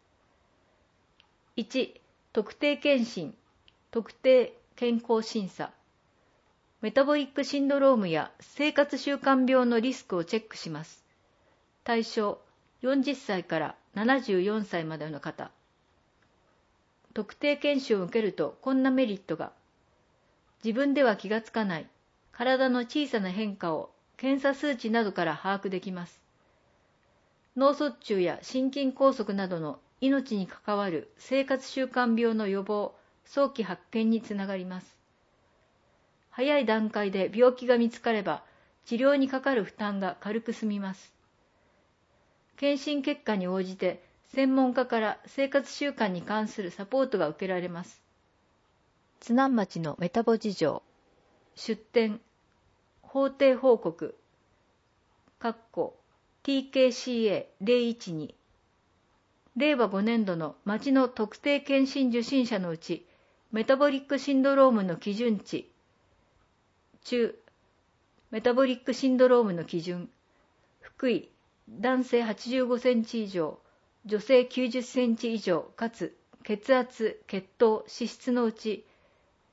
いち. 特定健診、特定健康審査。メタボリックシンドロームや生活習慣病のリスクをチェックします。対象よんじゅっさいからななじゅうよんさいまでの方。特定健診を受けるとこんなメリットが。自分では気がつかない体の小さな変化を検査数値などから把握できます。脳卒中や心筋梗塞などの命に関わる生活習慣病の予防、早期発見につながります。早い段階で病気が見つかれば、治療にかかる負担が軽く済みます。検診結果に応じて、専門家から生活習慣に関するサポートが受けられます。津南町のメタボ事情、出典、法定報告、ティーケーシーエーゼロいちに、れいわごねんどの町の特定健診受診者のうち、メタボリックシンドロームの基準値、中、メタボリックシンドロームの基準、福井、男性はちじゅうごセンチ以上、女性きゅうじゅっセンチ以上、かつ血圧、血糖、脂質のうち、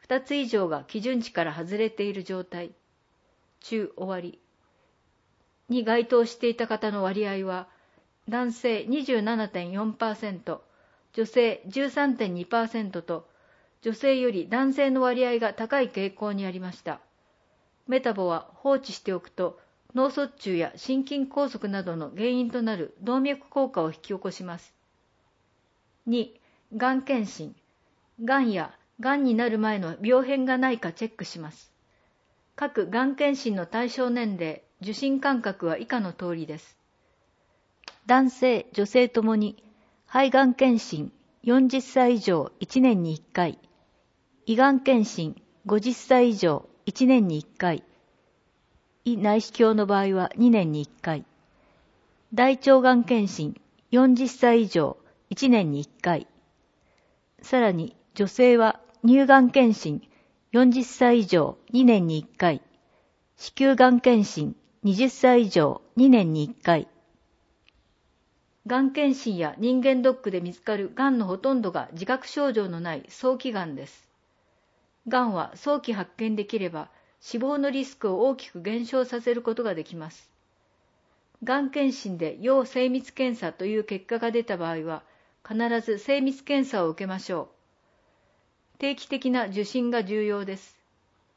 ふたつ以上が基準値から外れている状態、中終わりに該当していた方の割合は、男性 にじゅうななてんよんパーセント、女性 じゅうさんてんにパーセント と、女性より男性の割合が高い傾向にありました。メタボは放置しておくと、脳卒中や心筋梗塞などの原因となる動脈硬化を引き起こします。に、がん検診。がんやがんになる前の病変がないかチェックします。各がん検診の対象年齢、受診間隔は以下の通りです。男性、女性ともに、肺がん検診よんじゅっさい以上いちねんにいっかい、胃がん検診ごじゅっさい以上いちねんにいっかい、胃内視鏡の場合はにねんにいっかい、大腸がん検診よんじゅっさい以上いちねんにいっかい、さらに女性は乳がん検診よんじゅっさい以上にねんにいっかい、子宮がん検診にじゅっさい以上にねんにいっかい。がん検診や人間ドックで見つかるがんのほとんどが自覚症状のない早期がんです。がんは早期発見できれば死亡のリスクを大きく減少させることができます。がん検診で要精密検査という結果が出た場合は、必ず精密検査を受けましょう。定期的な受診が重要です。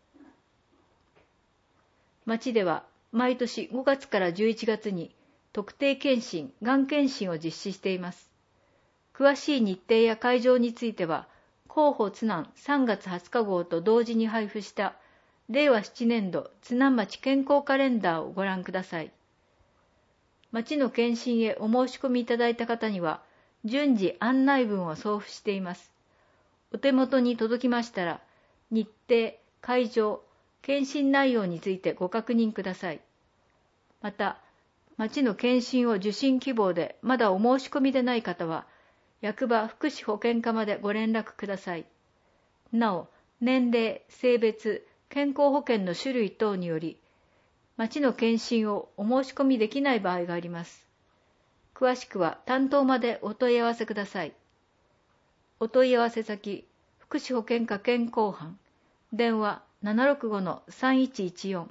町では毎年ごがつからじゅういちがつに特定健診、がん検診を実施しています。詳しい日程や会場については、広報津南さんがつはつか号と同時に配布したれいわななねんど津南町健康カレンダーをご覧ください。町の検診へお申し込みいただいた方には、順次案内文を送付しています。お手元に届きましたら、日程、会場、検診内容についてご確認ください。また、町の検診を受診希望でまだお申し込みでない方は、役場福祉保健課までご連絡ください。なお、年齢、性別、健康保険の種類等により、町の検診をお申し込みできない場合があります。詳しくは担当までお問い合わせください。お問い合わせ先、福祉保健課健康班、電話 ななろくごのさんいちいちよん。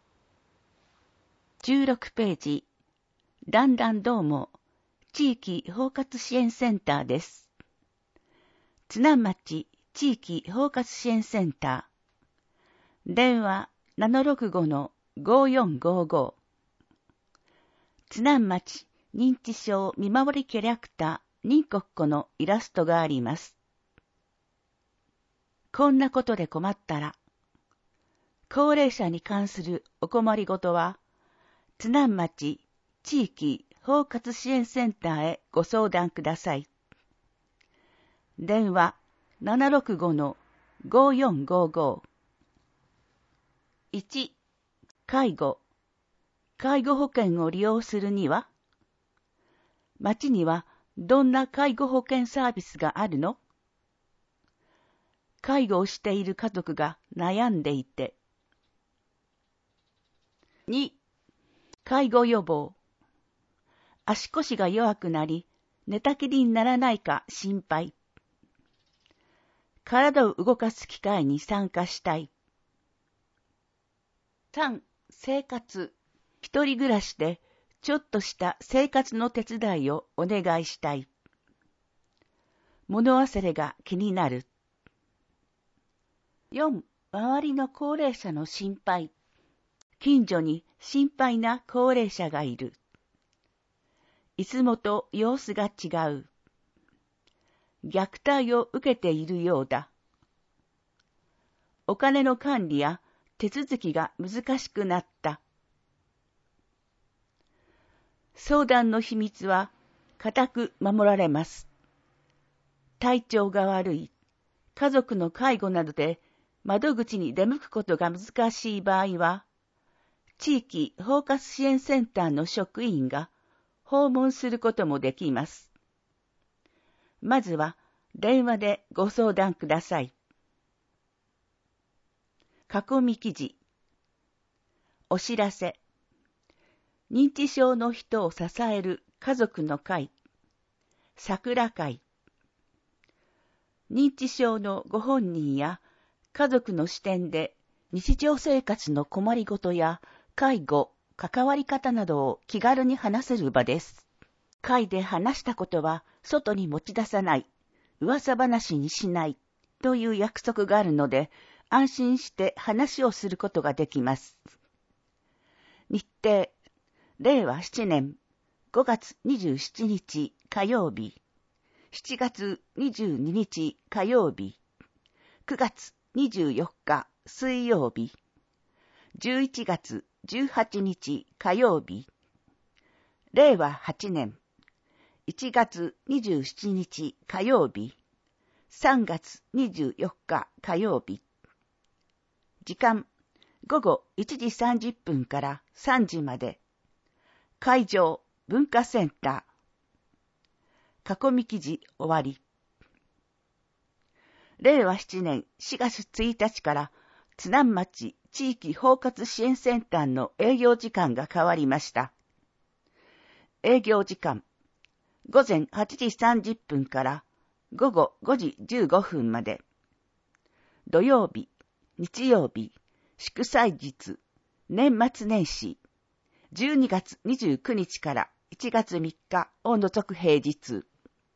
じゅうろくページ、だんだんどうも、地域包括支援センターです。津南町地域包括支援センター。電話 ななろくごのごよんごご。津南町認知症見守りキャラクターにこっこのイラストがあります。こんなことで困ったら、高齢者に関するお困りごとは、津南町地域包括支援センターへご相談ください。電話 ななろくごのごよんごご。いち. 介護。介護保険を利用するには、町にはどんな介護保険サービスがあるの？介護をしている家族が悩んでいて。に. 介護予防。足腰が弱くなり、寝たきりにならないか心配。体を動かす機会に参加したい。さん. 生活。一人暮らしでちょっとした生活の手伝いをお願いしたい。物忘れが気になる。よん. 周りの高齢者の心配。近所に心配な高齢者がいる。いつもと様子が違う。虐待を受けているようだ。お金の管理や手続きが難しくなった。相談の秘密は固く守られます。体調が悪い、家族の介護などで窓口に出向くことが難しい場合は、地域包括支援センターの職員が訪問することもできます。まずは電話でご相談ください。囲み記事。お知らせ。認知症の人を支える家族の会。桜会。認知症のご本人や家族の視点で日常生活の困りごとや介護、関わり方などを気軽に話せる場です。会で話したことは外に持ち出さない、噂話にしないという約束があるので、安心して話をすることができます。日程、れいわななねんごがつにじゅうしちにち火曜日、しちがつにじゅうににち火曜日、くがつにじゅうよっか水曜日、じゅういちがつじゅうはちにち火曜日、れいわはちねんいちがつにじゅうしちにち火曜日、さんがつにじゅうよっか火曜日。時間、ごごいちじさんじゅっぷんからさんじまで。会場、文化センター。囲み記事終わり。れいわななねんしがつついたちから津南町地域包括支援センターの営業時間が変わりました。営業時間、ごぜんはちじさんじゅっぷんからごごごじじゅうごふんまで。土曜日、日曜日、祝祭日、年末年始、じゅうにがつにじゅうくにちからいちがつみっかを除く平日。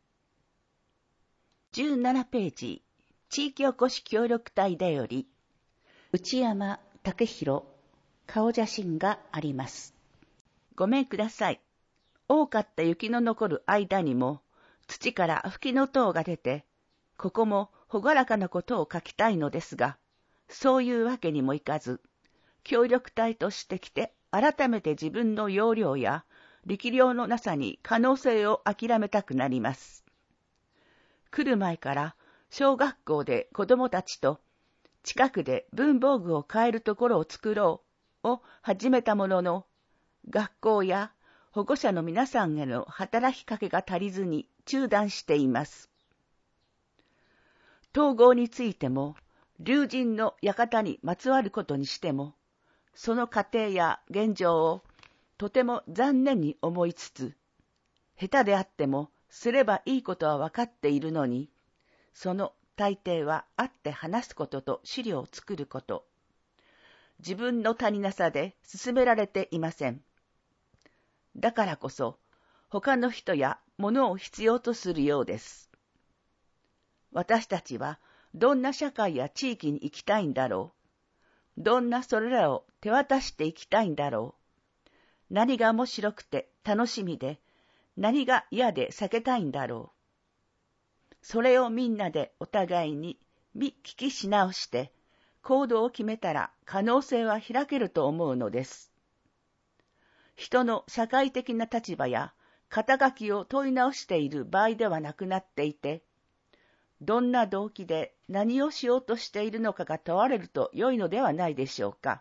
じゅうななページ、地域おこし協力隊だより、内山武弘、顔写真があります。ごめんください。多かった雪の残る間にも、土から吹きの塔が出て、ここもほがらかなことを書きたいのですが、そういうわけにもいかず、協力隊としてきて、改めて自分の要領や力量のなさに可能性を諦めたくなります。来る前から小学校で子供たちと近くで文房具を買えるところを作ろうを始めたものの、学校や保護者の皆さんへの働きかけが足りずに中断しています。統合についても、龍神の館にまつわることにしても、その過程や現状をとても残念に思いつつ、下手であってもすればいいことは分かっているのに、その大抵は会って話すことと資料を作ること、自分の足りなさで進められていません。だからこそ、他の人や物を必要とするようです。私たちはどんな社会や地域に行きたいんだろう。どんなそれらを手渡していきたいんだろう。何が面白くて楽しみで、何が嫌で避けたいんだろう。それをみんなでお互いに見聞きし直して、行動を決めたら可能性は開けると思うのです。人の社会的な立場や肩書きを問い直している場合ではなくなっていて、どんな動機で何をしようとしているのかが問われると良いのではないでしょうか。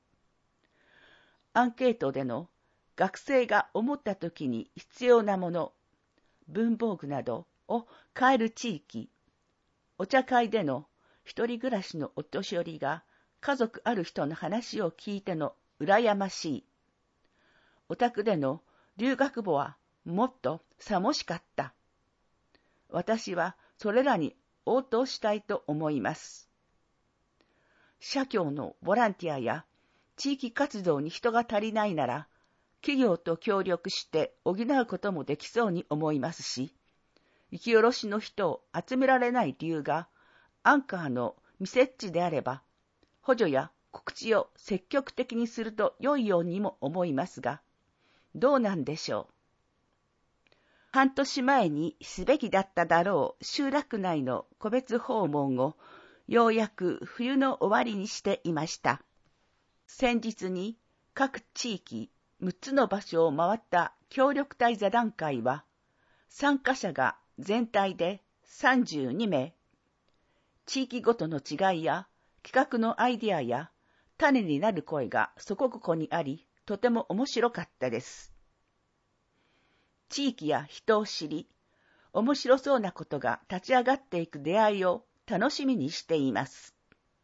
アンケートでの学生が思ったときに必要なもの、文房具などを買える地域、お茶会での一人暮らしのお年寄りが家族ある人の話を聞いての羨ましい。お宅での留学簿はもっとさもしかった。私はそれらに応答したいと思います。社協のボランティアや地域活動に人が足りないなら、企業と協力して補うこともできそうに思いますし、行き下ろしの人を集められない理由がアンカーの未設置であれば、補助や告知を積極的にすると良いようにも思いますが、どうなんでしょう。半年前にすべきだっただろう集落内の個別訪問をようやく冬の終わりにしていました。先日に各地域むっつの場所を回った協力隊座談会は、参加者が全体でさんじゅうにめい、地域ごとの違いや企画のアイデアや種になる声がそこここにあり、とても面白かったです。地域や人を知り、面白そうなことが立ち上がっていく出会いを楽しみにしています。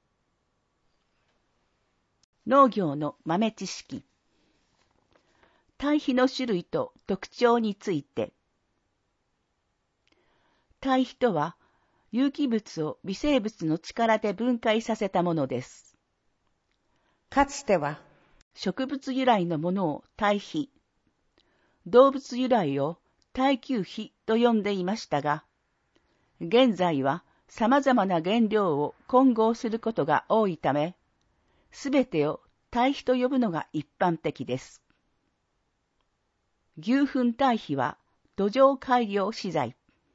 農業の豆知識。堆肥の種類と特徴について。堆肥とは、 有機物を微生物の力で分解させたものです。 かつては、 植物由来のものを堆肥、動物由来を耐久肥と呼んでいましたが、現在は様々な原料を混合することが多いため、すべてを堆肥と呼ぶのが一般的です。牛糞堆肥は土壌改良資材。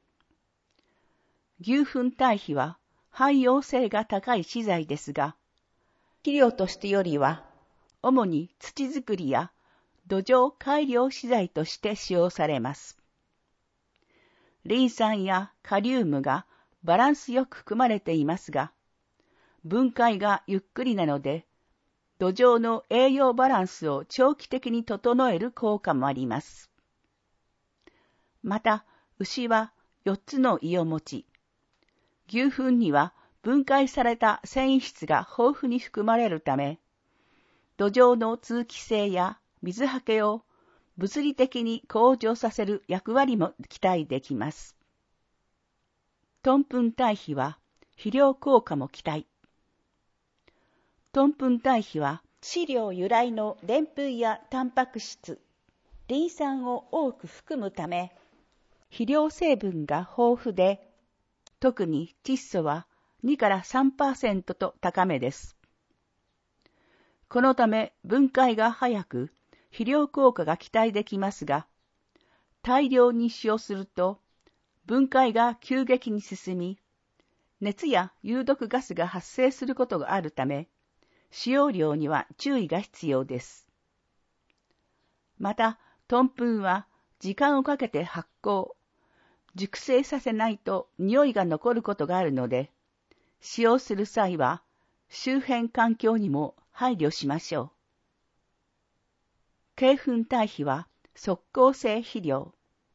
牛糞堆肥は汎用性が高い資材ですが、肥料としてよりは、主に土作りや土壌改良資材として使用されます。リン酸やカリウムがバランスよく含まれていますが、分解がゆっくりなので、土壌の栄養バランスを長期的に整える効果もあります。また、牛はよっつの胃を持ち、牛糞には分解された繊維質が豊富に含まれるため、土壌の通気性や水はけを物理的に向上させる役割も期待できます。トンプン堆肥は肥料効果も期待。トンプン堆肥は飼料由来のでんぷんやタンパク質、リン酸を多く含むため、肥料成分が豊富で、特に窒素はにからさんパーセント と高めです。このため分解が早く肥料効果が期待できますが、大量に使用すると分解が急激に進み、熱や有毒ガスが発生することがあるため、使用量には注意が必要です。また、トンプンは時間をかけて発酵、熟成させないと匂いが残ることがあるので、使用する際は周辺環境にも配慮しましょう。鶏糞堆肥は即効性肥料。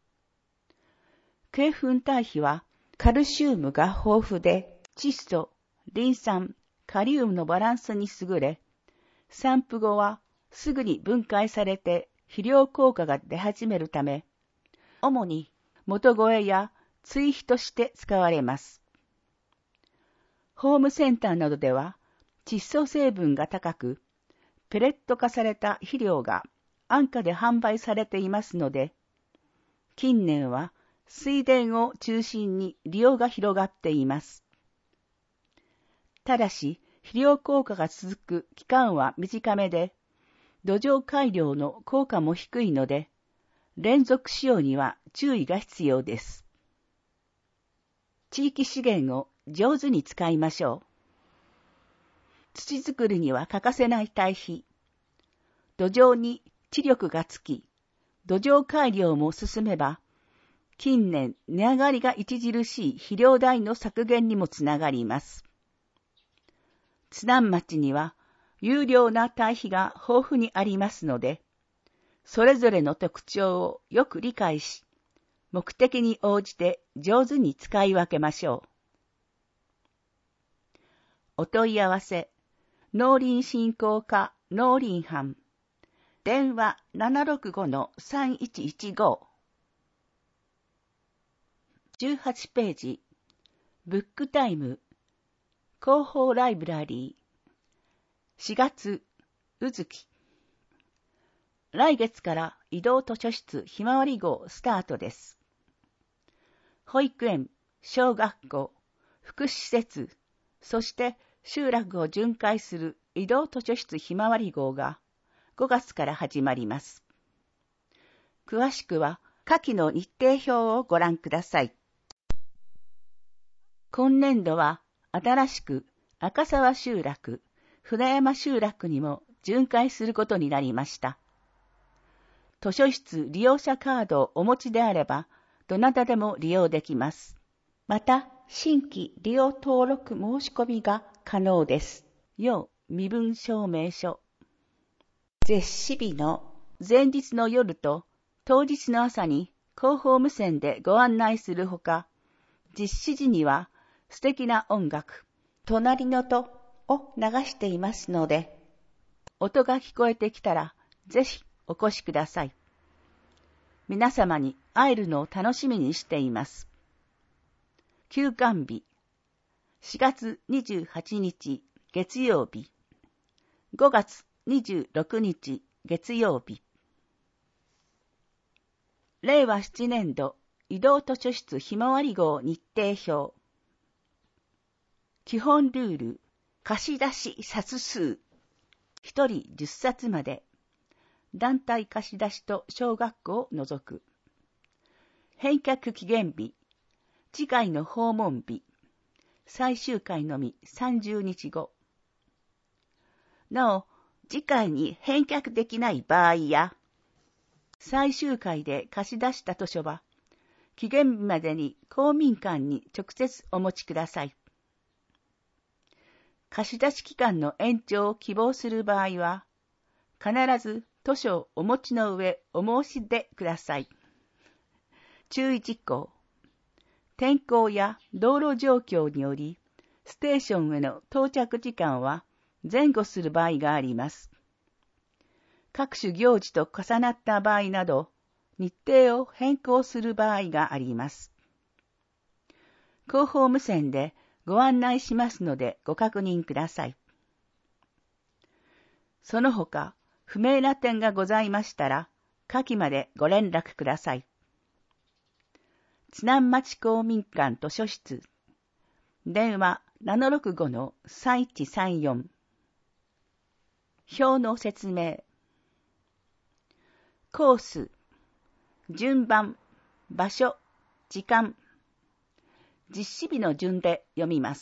鶏糞堆肥はカルシウムが豊富で、窒素、リン酸、カリウムのバランスに優れ、散布後はすぐに分解されて肥料効果が出始めるため、主に元肥や追肥として使われます。ホームセンターなどでは窒素成分が高く、ペレット化された肥料が安価で販売されていますので、近年は水田を中心に利用が広がっています。ただし、肥料効果が続く期間は短めで、土壌改良の効果も低いので、連続使用には注意が必要です。地域資源を上手に使いましょう。土作りには欠かせない堆肥。土壌に知力がつき、土壌改良も進めば、近年値上がりが著しい肥料代の削減にもつながります。津南町には有料な堆肥が豊富にありますので、それぞれの特徴をよく理解し、目的に応じて上手に使い分けましょう。お問い合わせ、農林振興課農林班、電話 ななろくごのさんいちいちご。じゅうはちページ、ブックタイム、広報ライブラリー、しがつ、うずき。来月から移動図書室ひまわり号スタートです。保育園、小学校、福祉施設、そして集落を巡回する移動図書室ひまわり号がごがつから始まります。詳しくは下記の日程表をご覧ください。今年度は新しく赤沢集落、船山集落にも巡回することになりました。図書室利用者カードをお持ちであれば、どなたでも利用できます。また、新規利用登録申し込みが可能です。要身分証明書。絶死日の前日の夜と当日の朝に広報無線でご案内するほか、実施時には素敵な音楽、隣の音を流していますので、音が聞こえてきたらぜひお越しください。皆様に会えるのを楽しみにしています。 休館日。しがつにじゅうはちにち月曜日。ごがつにじゅうろくにち月曜日。れいわななねんど移動図書室ひまわり号日程表。基本ルール、貸し出し冊数。ひとりじゅっさつまで。団体貸し出しと小学校を除く。返却期限日。次回の訪問日。最終回のみさんじゅうにちご。なお、次回に返却できない場合や、最終回で貸し出した図書は、期限日までに公民館に直接お持ちください。貸し出し期間の延長を希望する場合は、必ず図書をお持ちの上お申し出ください。注意事項。天候や道路状況により、ステーションへの到着時間は前後する場合があります。各種行事と重なった場合など、日程を変更する場合があります。広報無線でご案内しますのでご確認ください。その他、不明な点がございましたら、下記までご連絡ください。津南町公民館図書室。電話 ななろくごのさんいちさんよん。表の説明。コース、順番、場所、時間。実施日の順で読みます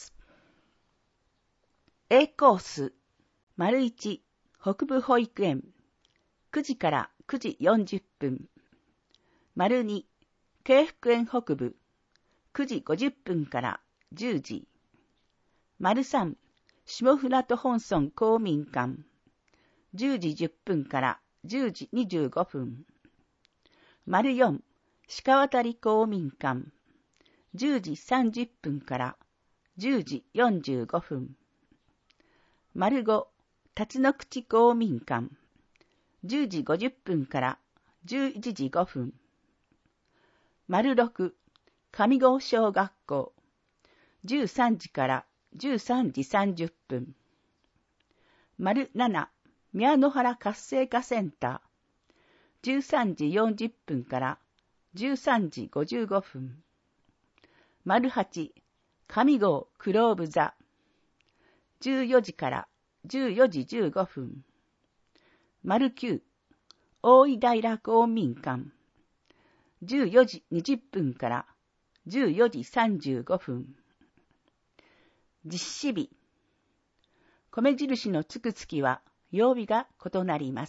。A コース、丸いち、北部保育園、くじからくじよんじゅっぷん。丸に、京福園北部、くじごじゅっぷんからじゅうじ。丸さん、下船戸本村公民館、じゅうじじゅっぷんからじゅうじにじゅうごふん。丸よん、鹿渡公民館、じゅうじさんじゅっぷんからじゅうじよんじゅうごふん。丸ご、辰野口公民館、じゅうじごじゅっぷんからじゅういちじごふん。丸ろく、上郷小学校、じゅうさんじからじゅうさんじさんじゅっぷん。丸なな、宮野原活性化センター、じゅうさんじよんじゅっぷんからじゅうさんじごじゅうごふん。丸はち、上郷クローブ座、じゅうよじからじゅうよじじゅうごふん。丸きゅう、大井平公民館、じゅうよじにじゅっぷんからじゅうよじさんじゅうごふん。実施日。米印のつく月は曜日が異なります。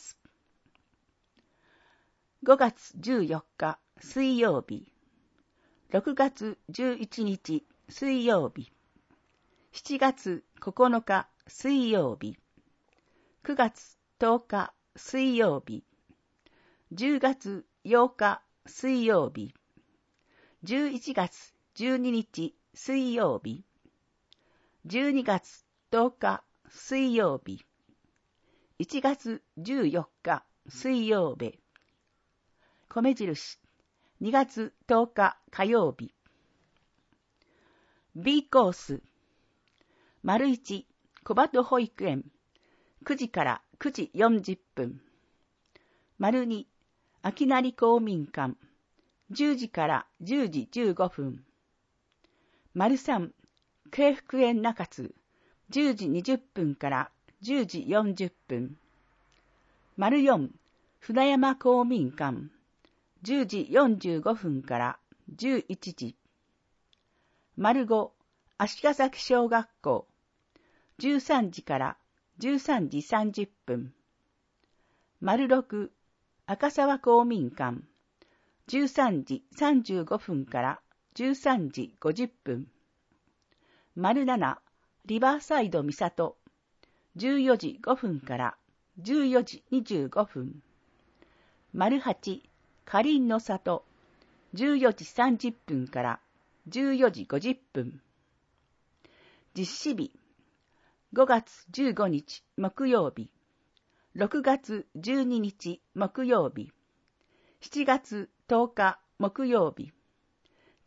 ごがつじゅうよっか水曜日、ろくがつじゅういちにち水曜日、しちがつここのか水曜日、くがつとおか水曜日、じゅうがつようか水曜日、じゅういちがつじゅうににち水曜日、じゅうにがつとおか水曜日、いちがつじゅうよっか水曜日。米印、にがつとおか火曜日。B コース、丸いち、小鳩保育園、くじからくじよんじゅっぷん。丸に、秋成公民館、じゅうじからじゅうじじゅうごふん。丸さん、京福園中津、じゅうじにじゅっぷんからじゅうじよんじゅっぷん。丸よん、船山公民館、じゅうじよんじゅうごふんからじゅういちじ。丸ご、足利崎小学校、じゅうさんじからじゅうさんじさんじゅっぷん。丸ろく、赤沢公民館、じゅうさんじさんじゅうごふんからじゅうさんじごじゅっぷん。丸なな、リバーサイド三郷、じゅうよじごふんからじゅうよじにじゅうごふん。丸はち、かりんの里、じゅうよじさんじゅっぷんからじゅうよじごじゅっぷん。実施日、ごがつじゅうごにち木曜日、ろくがつじゅうににち木曜日、しちがつとおか木曜日、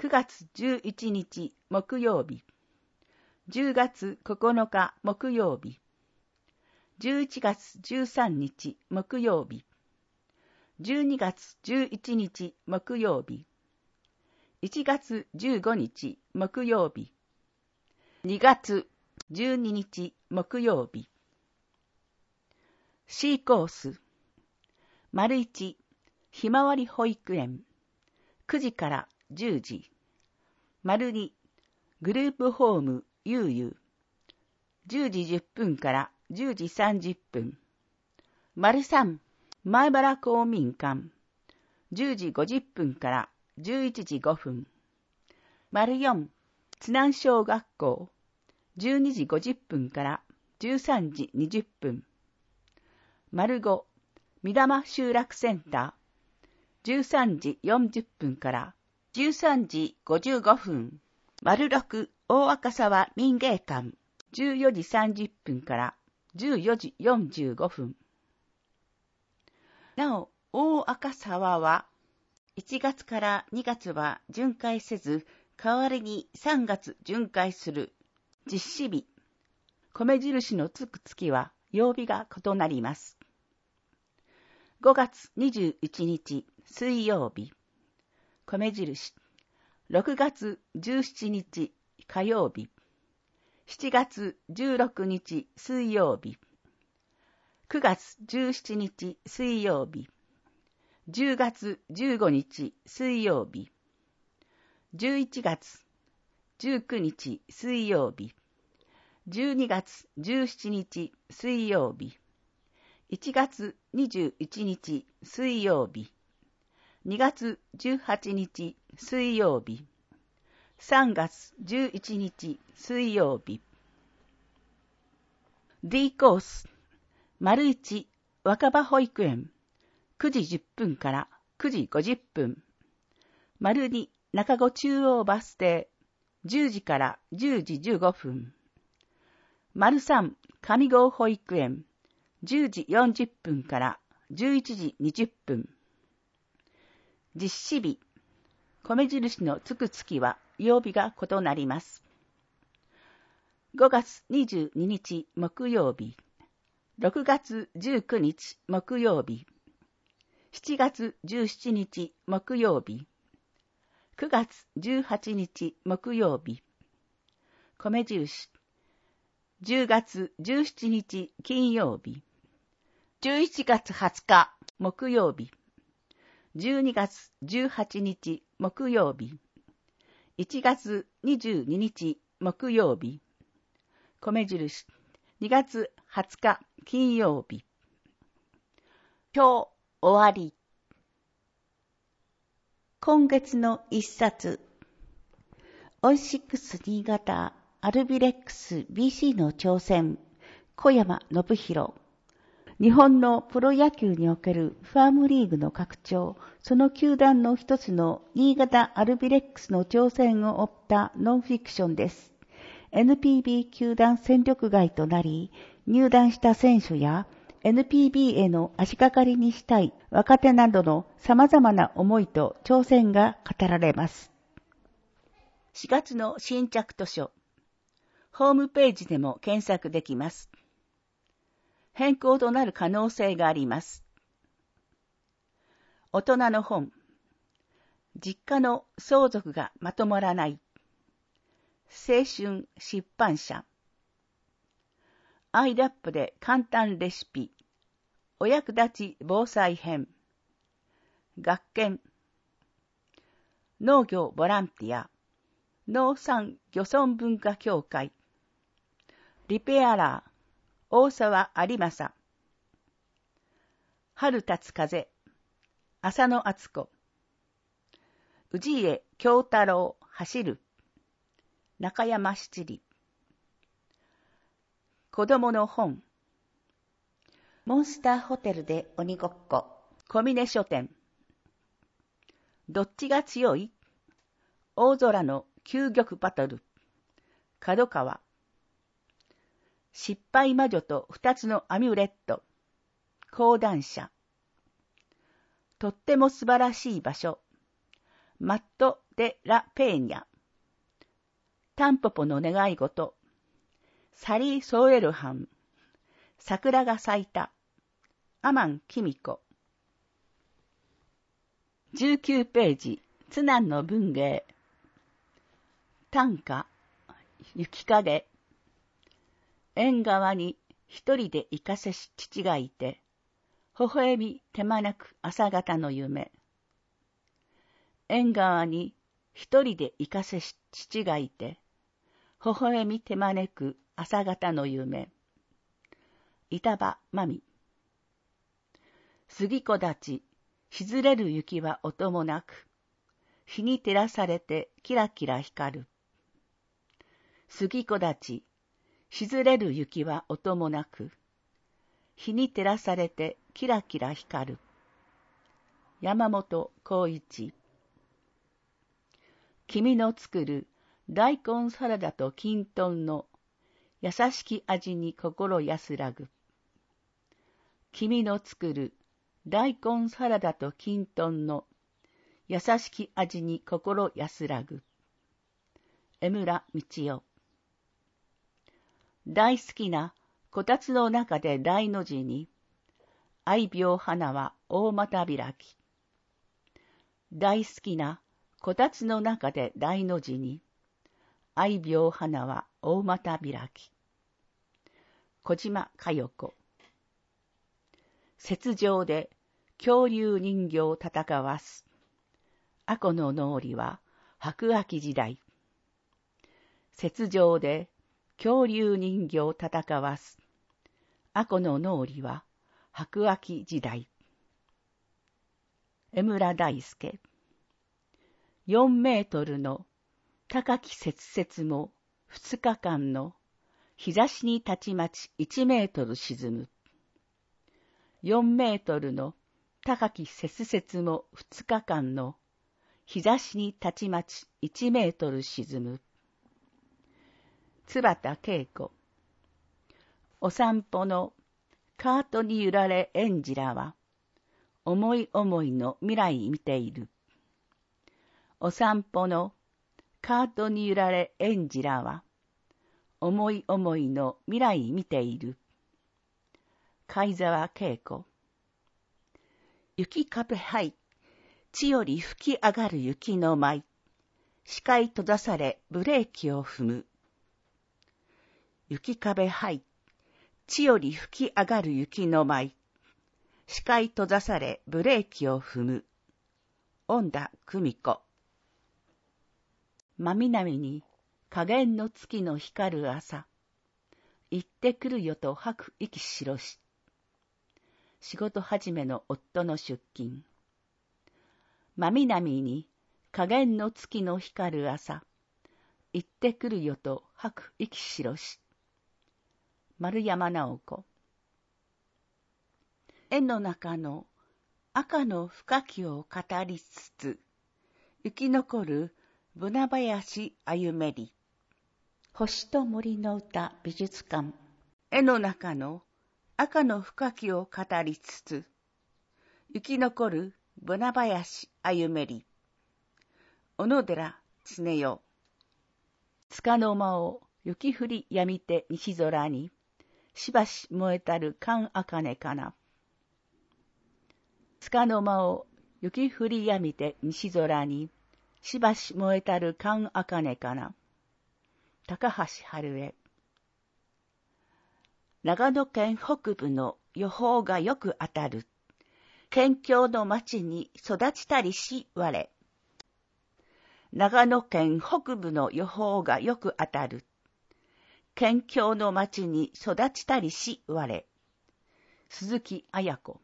くがつじゅういちにち木曜日、じゅうがつここのか木曜日、じゅういちがつじゅうさんにち木曜日、じゅうにがつじゅういちにち木曜日、いちがつじゅうごにち木曜日、にがつじゅうににち木曜日。C コース、丸いち、ひまわり保育園、くじからじゅうじ。丸に、グループホームゆうゆう、じゅうじじゅっぷんからじゅうじさんじゅっぷん。丸さん、前原公民館、じゅうじごじゅっぷんからじゅういちじごふん。丸よん、津南小学校、じゅうにじごじゅっぷんからじゅうさんじにじゅっぷん。丸ご、三玉集落センター、じゅうさんじよんじゅっぷんからじゅうさんじごじゅうごふん。丸ろく、大赤沢民芸館、じゅうよじさんじゅっぷんからじゅうよじよんじゅうごふん。なお、大赤沢はいちがつからにがつは巡回せず、代わりにさんがつ巡回する。実施日、米印のつく月は曜日が異なります。ごがつにじゅういちにち水曜日、米印。ろくがつじゅうしちにち火曜日、しちがつじゅうろくにち水曜日、くがつじゅうしちにち水曜日、じゅうがつじゅうごにち水曜日、じゅういちがつじゅうくにち水曜日、じゅうにがつじゅうしちにち水曜日、いちがつにじゅういちにち水曜日、にがつじゅうはちにち水曜日、さんがつじゅういちにち水曜日。D コース、丸いち、若葉保育園、くじじゅっぷんからくじごじゅっぷん。丸に、中子中央バス停、じゅうじからじゅうじじゅうごふん。丸さん、上郷保育園、じゅうじよんじゅっぷんからじゅういちじにじゅっぷん。実施日、米印のつく月は曜日が異なります。ごがつにじゅうににち木曜日、ろくがつじゅうくにち木曜日、しちがつじゅうしちにち木曜日、くがつじゅうはちにち木曜日、米印、じゅうがつじゅうしちにち金曜日、じゅういちがつはつか木曜日、じゅうにがつじゅうはちにち木曜日、いちがつにじゅうににち木曜日、米印、にがつはつか金曜日。今日終わり。今月の一冊。オイシックス新潟アルビレックス ビーシー の挑戦、小山信弘。日本のプロ野球におけるファームリーグの拡張、その球団の一つの新潟アルビレックスの挑戦を追ったノンフィクションです。エヌピービー 球団戦力外となり、入団した選手や エヌピービー への足掛かりにしたい若手などの様々な思いと挑戦が語られます。しがつの新着図書。ホームページでも検索できます。変更となる可能性があります。大人の本。実家の相続がまとまらない。青春出版社。アイラップで簡単レシピ。お役立ち防災編。学研。農業ボランティア。農産漁村文化協会。リペアラー。大沢有正。春立つ風。浅野敦子。氏家京太郎走る。中山七里。子供の本。モンスターホテルで鬼ごっこ。小峰書店。どっちが強い？大空の究極バトル。角川。失敗魔女と二つのアミュレット。講談社。とっても素晴らしい場所。マット・デ・ラ・ペーニャ。タンポポの願い事。サリー・ソーエルハン。桜が咲いた。アマン・キミコ。じゅうきゅうページ、津南の文芸。短歌、雪影。縁側に一人で行かせし父がいて、微笑み手招く朝方の夢。縁側に一人で行かせし父がいて、微笑み手招く朝方の夢。板場まみ。杉木立ち、しずれる雪は音もなく、日に照らされてキラキラ光る。杉木立ち、しずれる雪は音もなく、日に照らされてキラキラ光る。山本浩一。君の作る大根サラダときんとんの優しき味に心安らぐ。君の作る大根サラダときんとんの優しき味に心安らぐ。江村道夫。大好きなこたつの中で大の字に、愛病花は大股開き。大好きなこたつの中で大の字に、愛病花は大股開き。小島佳代子。雪上で恐竜人形を戦わす。阿古の脳裏は白亜紀時代。雪上で恐竜人形を戦わす。阿古の脳裏は白亜紀時代。江村大輔。よんメートルの高き雪雪も二日間の日差しにたちまちいちメートル沈む。よんメートルの高き雪雪も二日間の日差しにたちまちいちメートル沈む。津畑恵子。お散歩のカートに揺られ園児らは思い思いの未来見ている。お散歩のカートに揺られ園児らは思い思いの未来見ている。貝沢恵子。雪壁はい地より吹き上がる雪の舞。視界閉ざされブレーキを踏む。雪壁はい地より吹き上がる雪の舞。視界閉ざされブレーキを踏む。恩田久美子。真南に加減の月の光る朝。行ってくるよと吐く息白し。仕事始めの夫の出勤。真南に加減の月の光る朝。行ってくるよと吐く息白し。丸山直子。絵の中の赤の深きを語りつつ、生き残るブナ林歩めり。星と森の歌美術館。絵の中の赤の深きを語りつつ、生き残るブナ林歩めり。小野寺常世。つかの間を雪降りやみて西空に、しばし燃えたる寒茜かな。つかの間を雪降りやみて西空に、しばし燃えたる寒茜かな。高橋春江。長野県北部の予報がよく当たる。県境の町に育ちたりし我。長野県北部の予報がよく当たる。県境の町に育ちたりし我。鈴木綾子。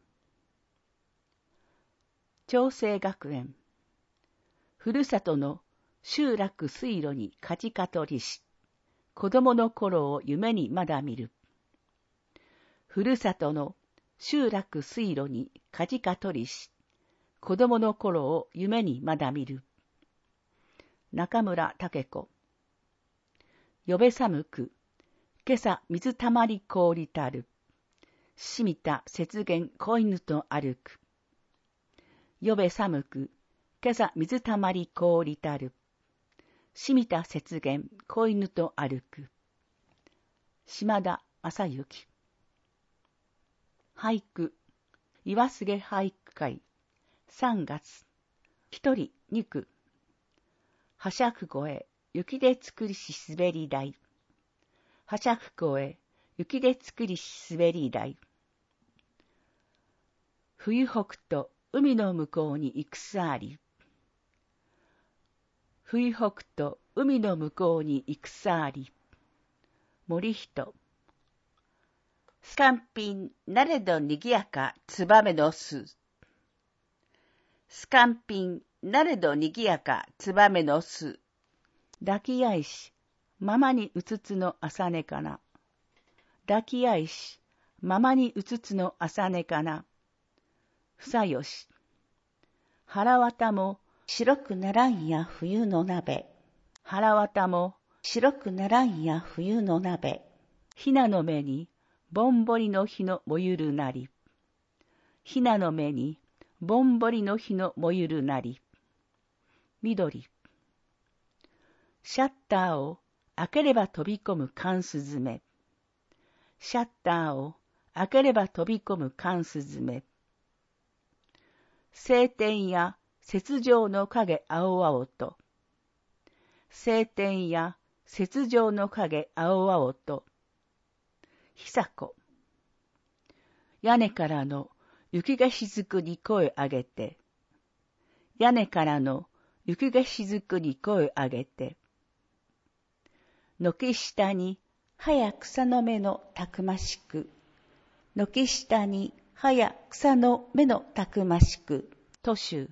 長生学園。ふるさとの集落水路にかじかとりし、子供の頃を夢にまだ見る。ふるさとの集落水路にかじかとりし、子供の頃を夢にまだ見る。中村武子。よべ寒く、今朝水たまり凍りたる。しみた雪原子犬と歩く。よべ寒く、 今朝水たまり氷たる。しみた雪原、子犬と歩く。島田正幸。俳句。岩菅俳句会。さんがつ。一人二句。はしゃく声、雪で作りし滑り台。はしゃく声、雪で作りし滑り台。冬北と海の向こうに戦あり。冬北と海の向こうに戦あり。森人。スカンピンなれどにぎやかツバメの巣。スカンピンなれどにぎやかツバメの巣。抱き合いし、ままにうつつの朝寝かな。抱き合いし、ままにうつつの朝寝かな。ふさよし。腹綿も白くならんや冬の鍋。腹綿も白くならんや冬の鍋。ひなの目にぼんぼりの日のもゆるなり。ひなの目にぼんぼりの日のもゆるなり。緑。シャッターを開ければ飛び込む寒スズメ。シャッターを開ければ飛び込む寒スズメ。晴天や雪上の影青々と。晴天や雪上の影青々と。久子。屋根からの雪がしずくに声上げて。屋根からの雪がしずくに声上げて。軒下に葉や草の芽のたくましく。軒下に葉や草の芽のたくましく。都州。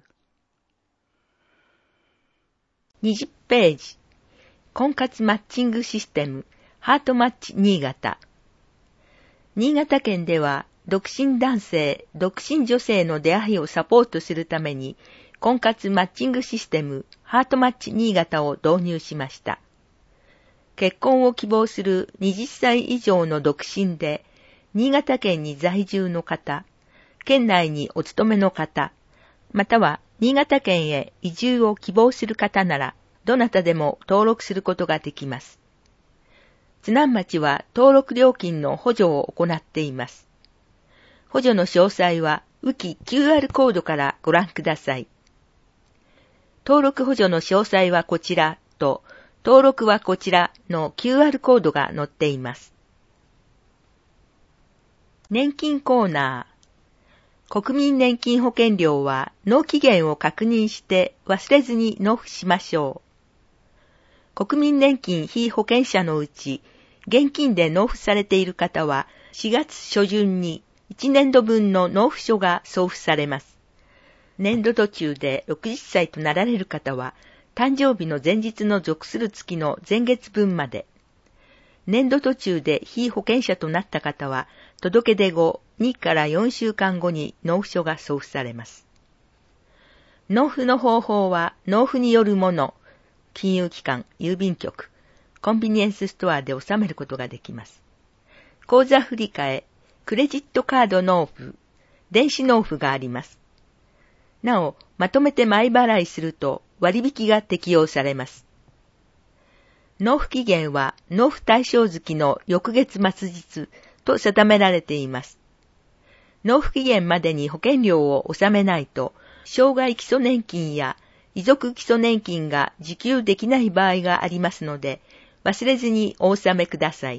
にじゅっページ。婚活マッチングシステム、ハートマッチ新潟。新潟県では、独身男性、独身女性の出会いをサポートするために、婚活マッチングシステム、ハートマッチ新潟を導入しました。結婚を希望するはたち以上の独身で、新潟県に在住の方、県内にお勤めの方、または新潟県へ移住を希望する方なら、どなたでも登録することができます。津南町は登録料金の補助を行っています。補助の詳細は、ウキ キューアール コードからご覧ください。登録補助の詳細はこちらと、登録はこちらの キューアール コードが載っています。年金コーナー。国民年金保険料は納期限を確認して忘れずに納付しましょう。国民年金被保険者のうち、現金で納付されている方はしがつ初旬にいちねんどぶんの納付書が送付されます。年度途中でろくじゅっさいとなられる方は、誕生日の前日の属する月の前月分まで。年度途中で被保険者となった方は、届け出後にからよんしゅうかんごに納付書が送付されます。納付の方法は、納付によるもの、金融機関、郵便局、コンビニエンスストアで納めることができます。口座振替、クレジットカード納付、電子納付があります。なお、まとめて前払いすると割引が適用されます。納付期限は納付対象月の翌月末日と定められています。納付期限までに保険料を納めないと、障害基礎年金や遺族基礎年金が受給できない場合がありますので、忘れずにお納めください。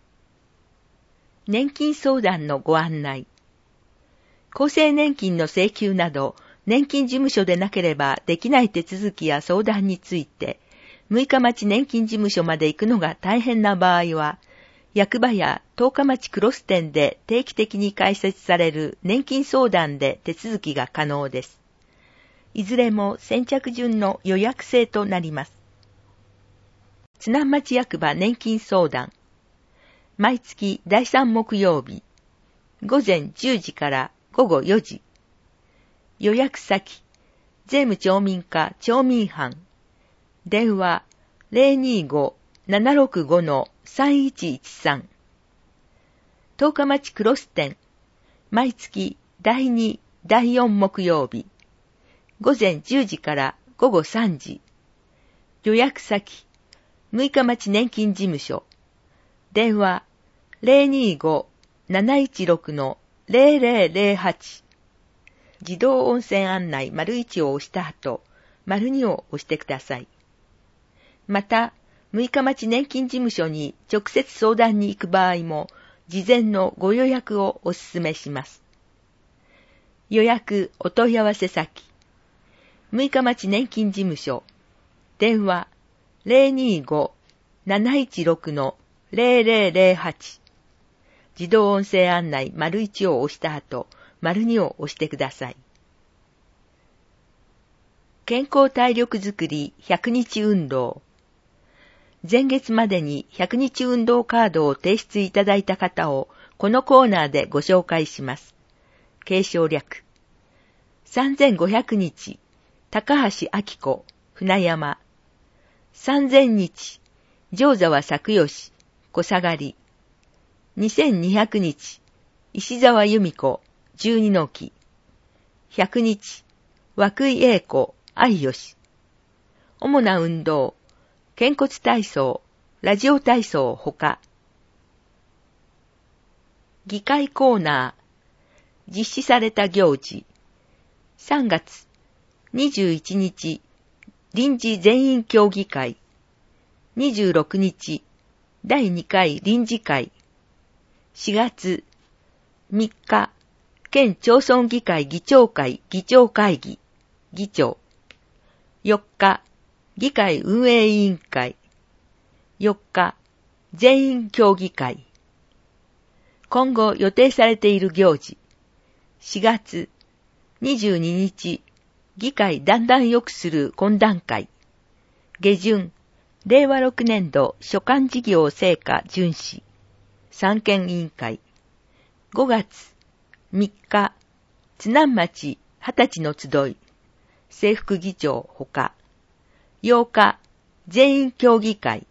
年金相談のご案内。厚生年金の請求など、年金事務所でなければできない手続きや相談について、六日町年金事務所まで行くのが大変な場合は、役場や十日町クロス店で定期的に開設される年金相談で手続きが可能です。いずれも先着順の予約制となります。津南町役場年金相談。毎月だいさん木曜日、ごぜんじゅうじからごごよじ。予約先、税務町民課町民班。電話 ゼロにーご ななろくご さんいちいちさん。十日町クロス店。毎月だいに、だいよん木曜日。 午前じゅうじから午後さんじ。予約先、六日町年金事務所。電話 ゼロにーごーなないちろくのゼロゼロゼロはち。自動音声案内丸いちを押した後、丸にを押してください。また、六日町年金事務所に直接相談に行く場合も、事前のご予約をお勧めします。予約お問い合わせ先、六日町年金事務所、電話ゼロにーごーなないちろくのゼロゼロゼロはち。自動音声案内丸いちを押した後、丸にを押してください。健康体力づくりひゃくにち運動。前月までにひゃくにち運動カードを提出いただいた方をこのコーナーでご紹介します。継承略。さんぜんごひゃくにち、高橋明子、船山。さんぜんにち、上沢作義、小下がり。にせんにひゃくにち、石沢由美子、十二の木。ひゃくにち、涌井英子、愛吉。主な運動、肩骨体操、ラジオ体操ほか。議会コーナー、実施された行事。さんがつにじゅういちにち、臨時全員協議会。にじゅうろくにち、だいにかい臨時会。しがつみっか、県町村議会議長会議長会議、議長。よっか、議会運営委員会。よっか、全員協議会。今後予定されている行事。しがつにじゅうににち、議会団々よくする懇談会。下旬、れいわろくねんど所管事業成果巡視。三権委員会。ごがつみっか、津南町はたちの集い。正副議長ほか。ようか、全員協議会。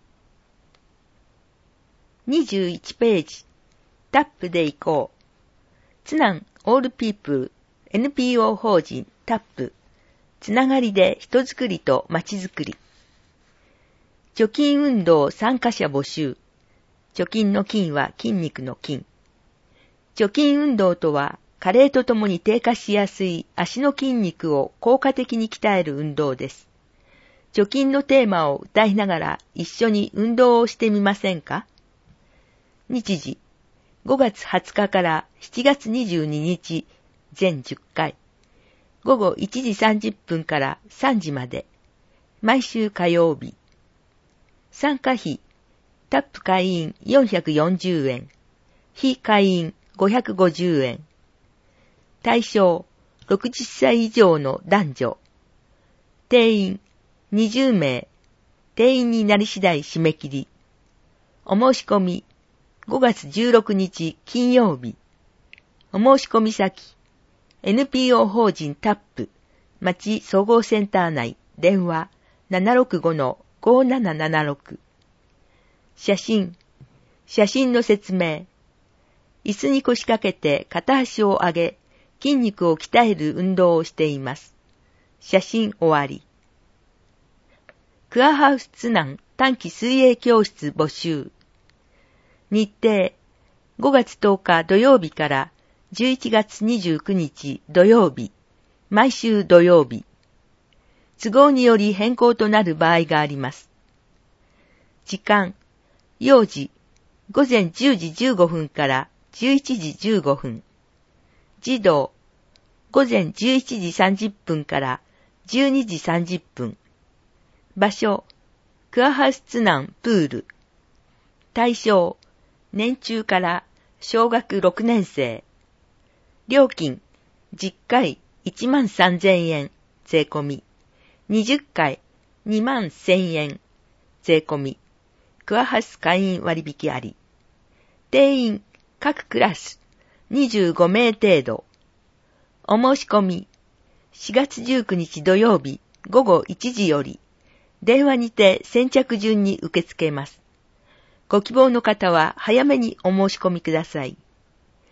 にじゅういちページ、タップで行こう。津南オールピープル エヌピーオー 法人タップ。つながりで人づくりとまちづくり。貯金運動参加者募集。貯金の金は筋肉の筋。貯金運動とは、加齢とともに低下しやすい足の筋肉を効果的に鍛える運動です。貯金のテーマを歌いながら一緒に運動をしてみませんか？日時、ごがつはつかからしちがつにじゅうににち、全じゅっかい。ごごいちじさんじゅっぷんからさんじまで。毎週火曜日。参加費、タップ会員よんひゃくよんじゅうえん。非会員ごひゃくごじゅうえん。対象、ろくじゅっさい以上の男女。定員、にじゅうめい。定員になり次第締め切り。お申し込み、ごがつじゅうろくにち金曜日。お申し込み先、エヌピーオー 法人タップ、町総合センター内、電話 ななろくごのごーななななろく。写真、写真の説明。椅子に腰掛けて片足を上げ、筋肉を鍛える運動をしています。写真終わり。クアハウス津南短期水泳教室募集。日程、ごがつとおか土曜日からじゅういちがつにじゅうくにち土曜日、毎週土曜日。都合により変更となる場合があります。時間、幼児、ごぜんじゅうじじゅうごふんからじゅういちじじゅうごふん。児童、ごぜんじゅういちじさんじゅっぷんからじゅうにじさんじゅっぷん。場所、クアハウス津南プール。対象、年中から小学ろくねんせい。料金、じゅっかいいちまんさんぜんえん、税込み。にじゅっかいにまんせんえん、税込み。クアハウス会員割引あり。定員、各クラス、にじゅうごめい程度。お申し込み、しがつじゅうくにち土曜日ごごいちじより、電話にて先着順に受け付けます。ご希望の方は早めにお申し込みください。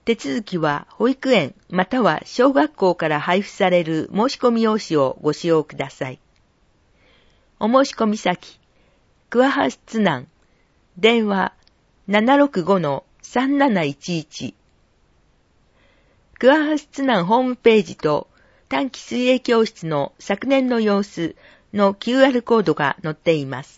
手続きは保育園または小学校から配布される申し込み用紙をご使用ください。お申し込み先、桑橋津南、電話 ななろくごのさんなないちいち。桑橋津南ホームページと短期水泳教室の昨年の様子の キューアール コードが載っています。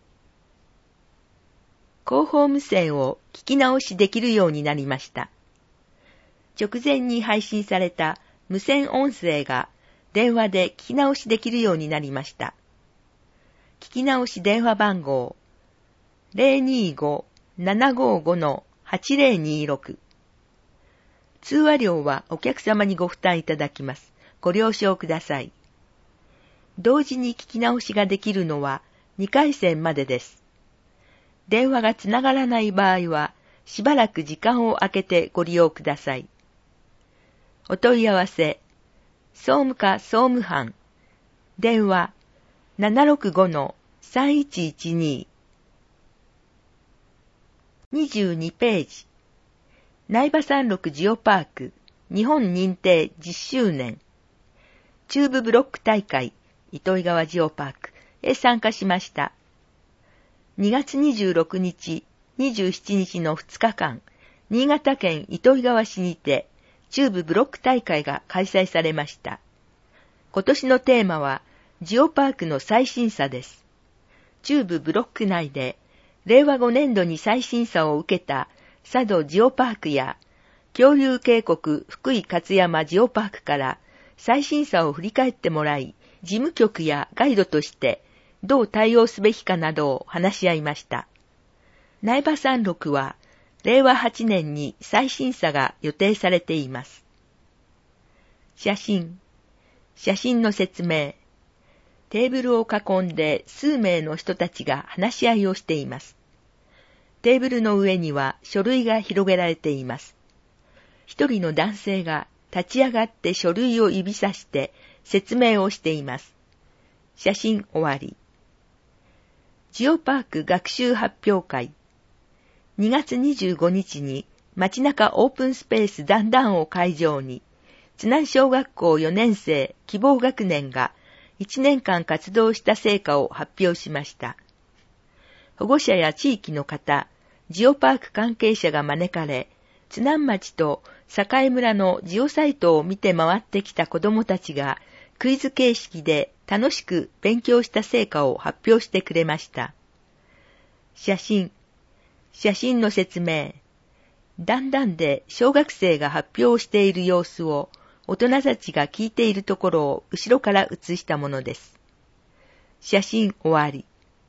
広報無線を聞き直しできるようになりました。直前に配信された無線音声が電話で聞き直しできるようになりました。聞き直し電話番号 ゼロにーご ななごご はちゼロにろく。通話料はお客様にご負担いただきます。ご了承ください。同時に聞き直しができるのはにかい線までです。電話がつながらない場合はしばらく時間を空けてご利用ください。お問い合わせ、総務課総務班、電話 ななろくごのさんいちいちに。にじゅうにページ、苗場山麓ジオパーク日本認定じゅっしゅうねん、中部ブロック大会糸魚川ジオパークへ参加しました。にがつにじゅうろくにち、にじゅうしちにちのふつかかん、新潟県糸魚川市にて、中部ブロック大会が開催されました。今年のテーマは、ジオパークの最新さです。中部ブロック内で、れいわごねんどに最新さを受けた佐渡ジオパークや、恐竜渓谷福井勝山ジオパークから最新さを振り返ってもらい、事務局やガイドとしてどう対応すべきかなどを話し合いました。苗場山麓は、れいわはちねんに再審査が予定されています。写真。写真の説明。テーブルを囲んで数名の人たちが話し合いをしています。テーブルの上には書類が広げられています。一人の男性が立ち上がって書類を指さして説明をしています。写真終わり。ジオパーク学習発表会。にがつにじゅうごにちに街中オープンスペースだんだんを会場に、津南小学校よねんせい希望学年がいちねんかん活動した成果を発表しました。保護者や地域の方、ジオパーク関係者が招かれ、津南町と栄村のジオサイトを見て回ってきた子どもたちがクイズ形式で楽しく勉強した成果を発表してくれました。写真。写真の説明。だんだんで小学生が発表している様子を大人たちが聞いているところを後ろから写したものです。写真終わり。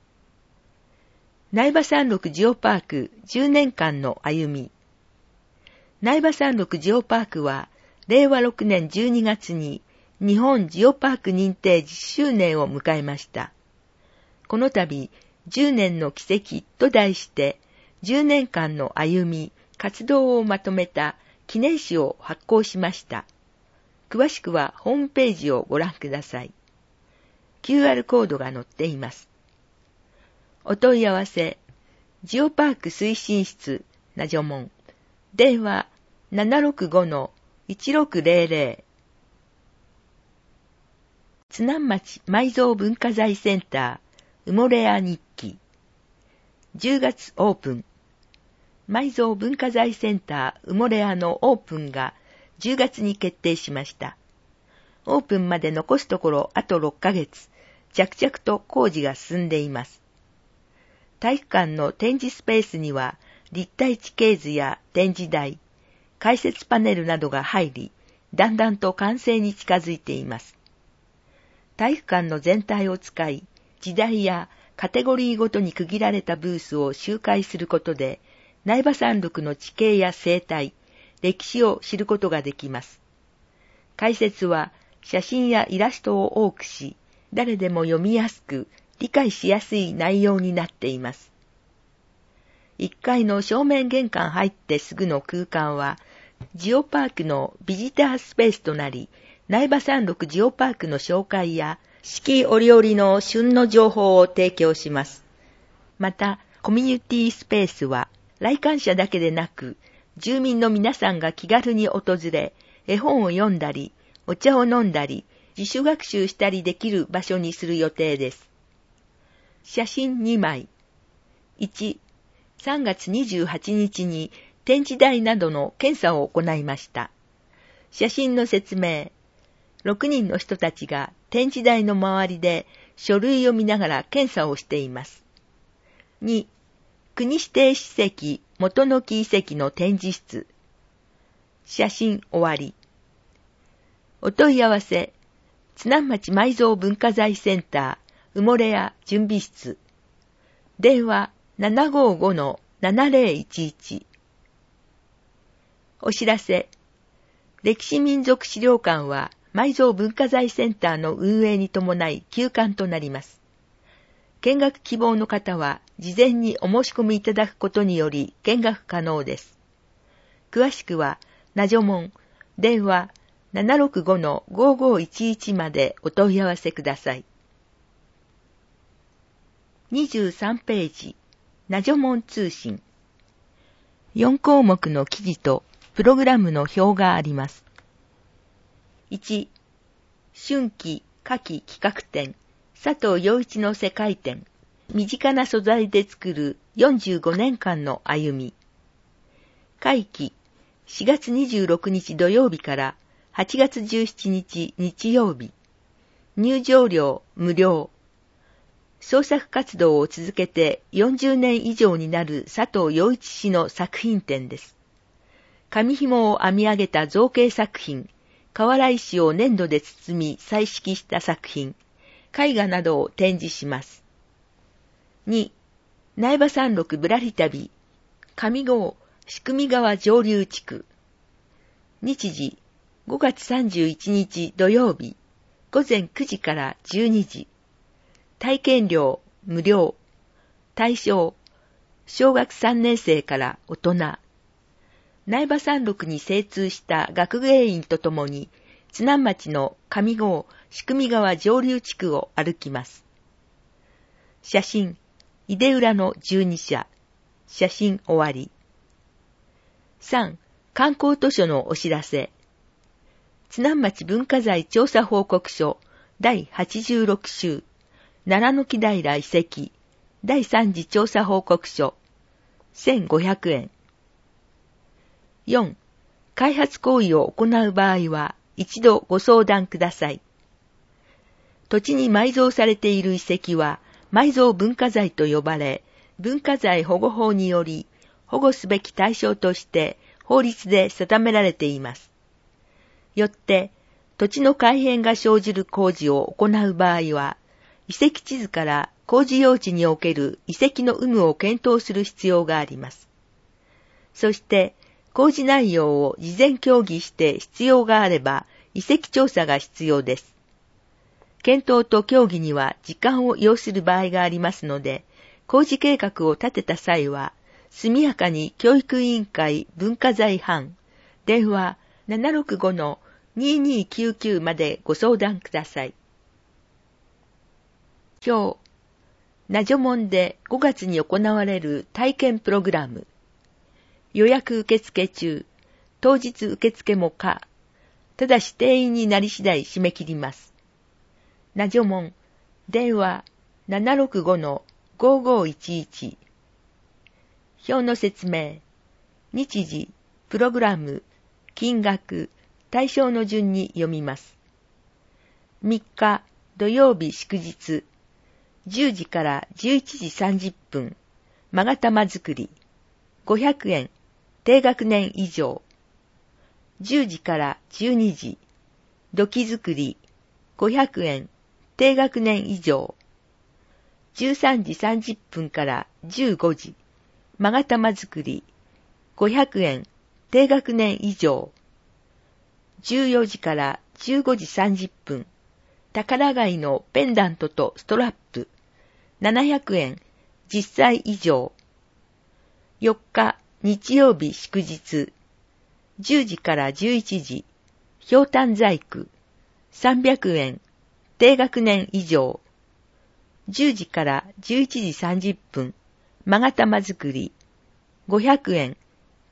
苗場山麓ジオパークじゅうねんかんの歩み。苗場山麓ジオパークはれいわろくねんじゅうにがつに日本ジオパーク認定じゅっしゅうねんを迎えました。この度じゅうねんの奇跡と題してじゅうねんかんの歩み、活動をまとめた記念誌を発行しました。詳しくはホームページをご覧ください。キューアール コードが載っています。お問い合わせ、ジオパーク推進室、なじょもん、電話 ななろくごのいちろくぜろぜろ。津南町埋蔵文化財センター、埋もれ屋日記。じゅうがつオープン。埋蔵文化財センター埋もれ屋のオープンがじゅうがつに決定しました。オープンまで残すところあとろっかげつ、着々と工事が進んでいます。体育館の展示スペースには立体地形図や展示台、解説パネルなどが入り、だんだんと完成に近づいています。体育館の全体を使い、時代やカテゴリーごとに区切られたブースを周回することで、苗場山麓の地形や生態、歴史を知ることができます。解説は写真やイラストを多くし、誰でも読みやすく、理解しやすい内容になっています。いっかいの正面玄関入ってすぐの空間は、ジオパークのビジタースペースとなり、苗場山麓ジオパークの紹介や、四季折々の旬の情報を提供します。また、コミュニティスペースは、来館者だけでなく、 住民の皆さんが気軽に訪れ、絵本を読んだり、お茶を飲んだり、自主学習したりできる場所にする予定です。写真にまい。いち、さんがつにじゅうはちにちに展示台などの検査を行いました。写真の説明。ろくにんの人たちが展示台の周りで書類を見ながら検査をしています。に、国指定史跡元の木遺跡の展示室。写真終わり。お問い合わせ。津南町埋蔵文化財センター埋もれ屋準備室。電話 ななごーごのななぜろいちいち。お知らせ。歴史民族資料館は埋蔵文化財センターの運営に伴い休館となります。見学希望の方は事前にお申し込みいただくことにより見学可能です。詳しくは、なじょもん、電話 ななろくごのごーごーいちいち までお問い合わせください。にじゅうさんページ、なじょもん通信。よんこうもくの記事とプログラムの表があります。いち、春季夏季企画展、佐藤陽一の世界展、身近な素材で作るよんじゅうごねんかんの歩み。会期、しがつにじゅうろくにち土曜日からはちがつじゅうしちにち日曜日。入場料無料。創作活動を続けてよんじゅうねん以上になる佐藤陽一氏の作品展です。紙紐を編み上げた造形作品、瓦石を粘土で包み彩色した作品、絵画などを展示します。に、苗場山麓ぶらり旅、上郷仕組川上流地区。日時、ごがつさんじゅういちにち土曜日、ごぜんくじからじゅうにじ。体験料無料。対象、小学さんねんせいから大人。苗場山麓に精通した学芸員とともに、津南町の上郷仕組川上流地区を歩きます。写真、井出浦のじゅうにしゃ。写真終わり。さん、観光図書のお知らせ。津南町文化財調査報告書だいはちじゅうろくしゅう、奈良の木平遺跡だいさんじ調査報告書せんごひゃくえん。よん、開発行為を行う場合は一度ご相談ください。土地に埋蔵されている遺跡は埋蔵文化財と呼ばれ、文化財保護法により保護すべき対象として法律で定められています。よって、土地の改変が生じる工事を行う場合は、遺跡地図から工事用地における遺跡の有無を検討する必要があります。そして、工事内容を事前協議して必要があれば、遺跡調査が必要です。検討と協議には時間を要する場合がありますので、工事計画を立てた際は、速やかに教育委員会文化財班、電話 ななろくごのににーきゅうきゅう までご相談ください。今日、なじょもんでごがつに行われる体験プログラム。予約受付中、当日受付も可。ただし定員になり次第締め切ります。なじょもん、電話 ななろくごのごーごーいちいち。表の説明。日時、プログラム、金額、対象の順に読みます。みっか土曜日祝日、じゅうじからじゅういちじさんじゅっぷん、勾玉作り、ごひゃくえん、低学年以上。じゅうじからじゅうにじ、土器作り、ごひゃくえん、低学年以上。じゅうさんじさんじゅっぷんからじゅうごじ、勾玉作り、ごひゃくえん、低学年以上。じゅうよじからじゅうごじさんじゅっぷん、宝貝のペンダントとストラップ、ななひゃくえん、じゅっさい以上。よっか日曜日祝日、じゅうじからじゅういちじ、ひょうたん細工、さんびゃくえん、低学年以上。じゅうじからじゅういちじさんじゅっぷん、勾玉作り、ごひゃくえん、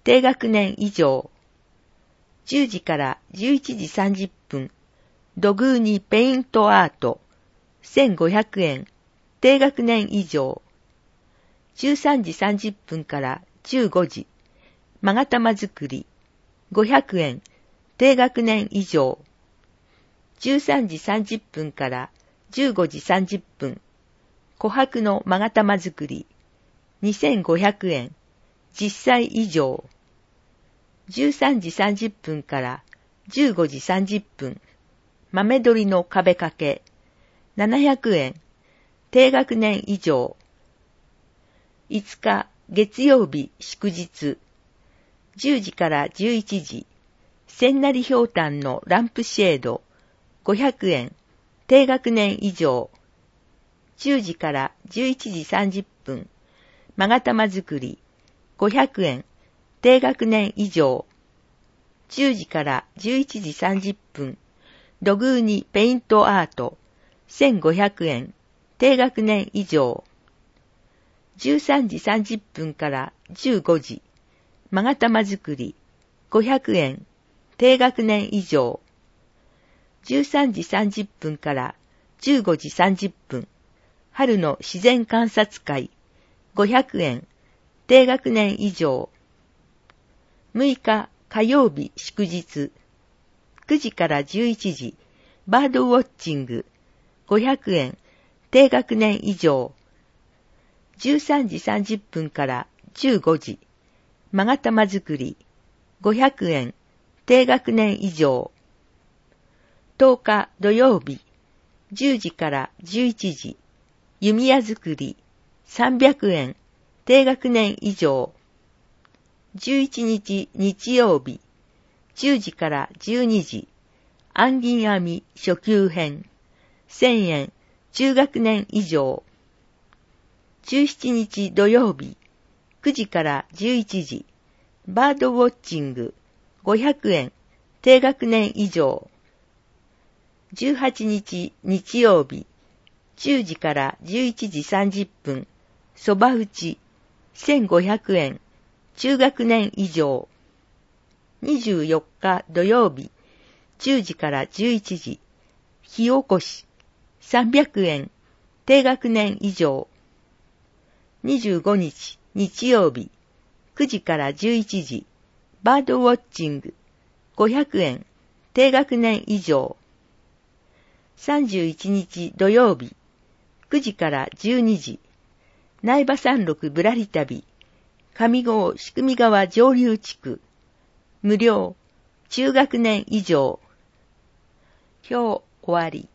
低学年以上。じゅうじからじゅういちじさんじゅっぷん、土偶にペイントアート、せんごひゃくえん、低学年以上。じゅうさんじさんじゅっぷんからじゅうごじ、勾玉作り、ごひゃくえん、低学年以上。じゅうさんじさんじゅっぷんからじゅうごじさんじゅっぷん、琥珀の勾玉作り、にせんごひゃくえん、じゅっさい以上。じゅうさんじさんじゅっぷんからじゅうごじさんじゅっぷん、豆取りの壁掛け、ななひゃくえん、低学年以上。いつか月曜日祝日、じゅうじからじゅういちじ、千成ひょうたんのランプシェード、ごひゃくえん、低学年以上。じゅうじからじゅういちじさんじゅっぷん、勾玉作り、ごひゃくえん、低学年以上。じゅうじからじゅういちじさんじゅっぷん、土偶にペイントアート、せんごひゃくえん、低学年以上。じゅうさんじさんじゅっぷんからじゅうごじ、勾玉作り、ごひゃくえん、低学年以上。じゅうさんじさんじゅっぷんからじゅうごじさんじゅっぷん、春の自然観察会、ごひゃくえん、低学年以上。むいか火曜日祝日、くじからじゅういちじ、バードウォッチング、ごひゃくえん、低学年以上。じゅうさんじさんじゅっぷんからじゅうごじ、勾玉作り、ごひゃくえん、低学年以上。とおか土曜日、じゅうじからじゅういちじ、弓矢作り、さんびゃくえん、低学年以上。じゅういちにち日曜日、じゅうじからじゅうにじ、暗銀編み初級編、せんえん、中学年以上。じゅうしちにち土曜日、くじからじゅういちじ、バードウォッチング、ごひゃくえん、低学年以上。じゅうはちにち日曜日、じゅうじからじゅういちじさんじゅっぷん、そば打ち、せんごひゃくえん、中学年以上。にじゅうよっか土曜日、じゅうじからじゅういちじ、火起こし、さんびゃくえん、低学年以上。にじゅうごにち日曜日、くじからじゅういちじ、バードウォッチング、ごひゃくえん、低学年以上。さんじゅういちにち土曜日、くじからじゅうにじ、苗場山麓ぶらり旅、上郷仕組川上流地区、無料、中学年以上。表終わり。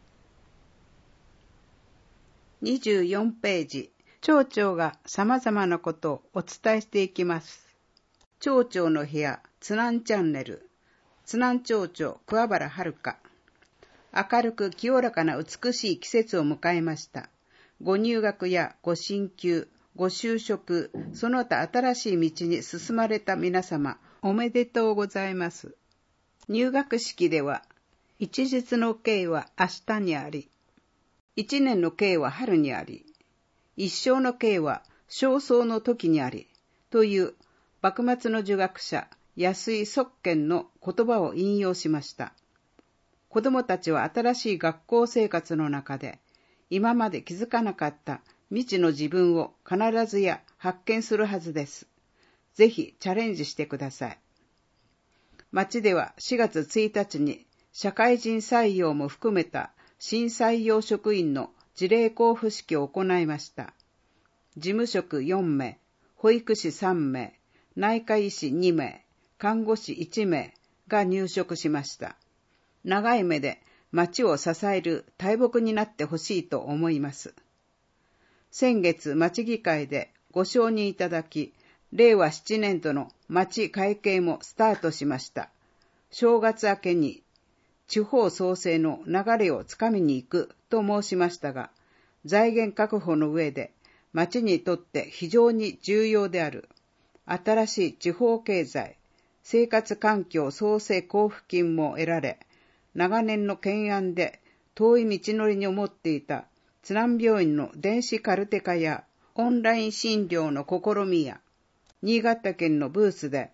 にじゅうよんページ、町長が様々なことをお伝えしていきます。町長の部屋、津南チャンネル、津南町長桑原遥。明るく清らかな美しい季節を迎えました。ご入学やご進級、ご就職、その他新しい道に進まれた皆様、おめでとうございます。入学式では、一日の刑は明日にあり、一年の刑は春にあり、一生の刑は正倉の時にあり、という幕末の儒学者、安井側見の言葉を引用しました。子供たちは新しい学校生活の中で、今まで気づかなかった未知の自分を必ずや発見するはずです。ぜひチャレンジしてください。町ではしがつついたちに社会人採用も含めた新採用職員の辞令交付式を行いました。事務職よんめい、保育士さんめい、内科医師にめい、看護師いちめいが入職しました。長い目で町を支える大木になってほしいと思います。先月町議会でご承認いただき、れいわななねん度の町会計もスタートしました。正月明けに地方創生の流れをつかみに行くと申しましたが、財源確保の上で町にとって非常に重要である新しい地方経済、生活環境創生交付金も得られ、長年の懸案で遠い道のりに思っていた津南病院の電子カルテ化やオンライン診療の試みや、新潟県のブースで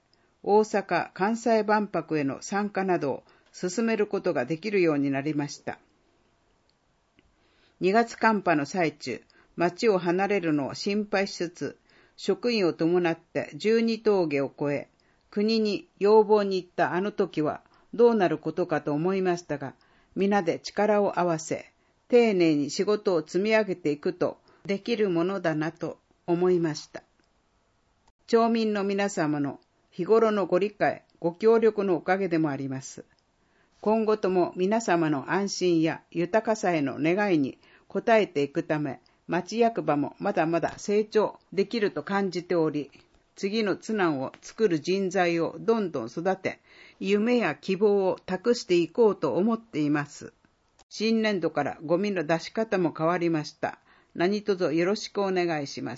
大阪・関西万博への参加などを進めることができるようになりました。にがつ寒波の最中、町を離れるのを心配しつつ、職員を伴って十二峠を越え、国に要望に行ったあの時はどうなることかと思いましたが、皆で力を合わせ、丁寧に仕事を積み上げていくとできるものだなと思いました。町民の皆様の日頃のご理解、ご協力のおかげでもあります。今後とも皆様の安心や豊かさへの願いに応えていくため、町役場もまだまだ成長できると感じており、次の津南を作る人材をどんどん育て、夢や希望を託していこうと思っています。新年度からゴミの出し方も変わりました。何卒よろしくお願いします。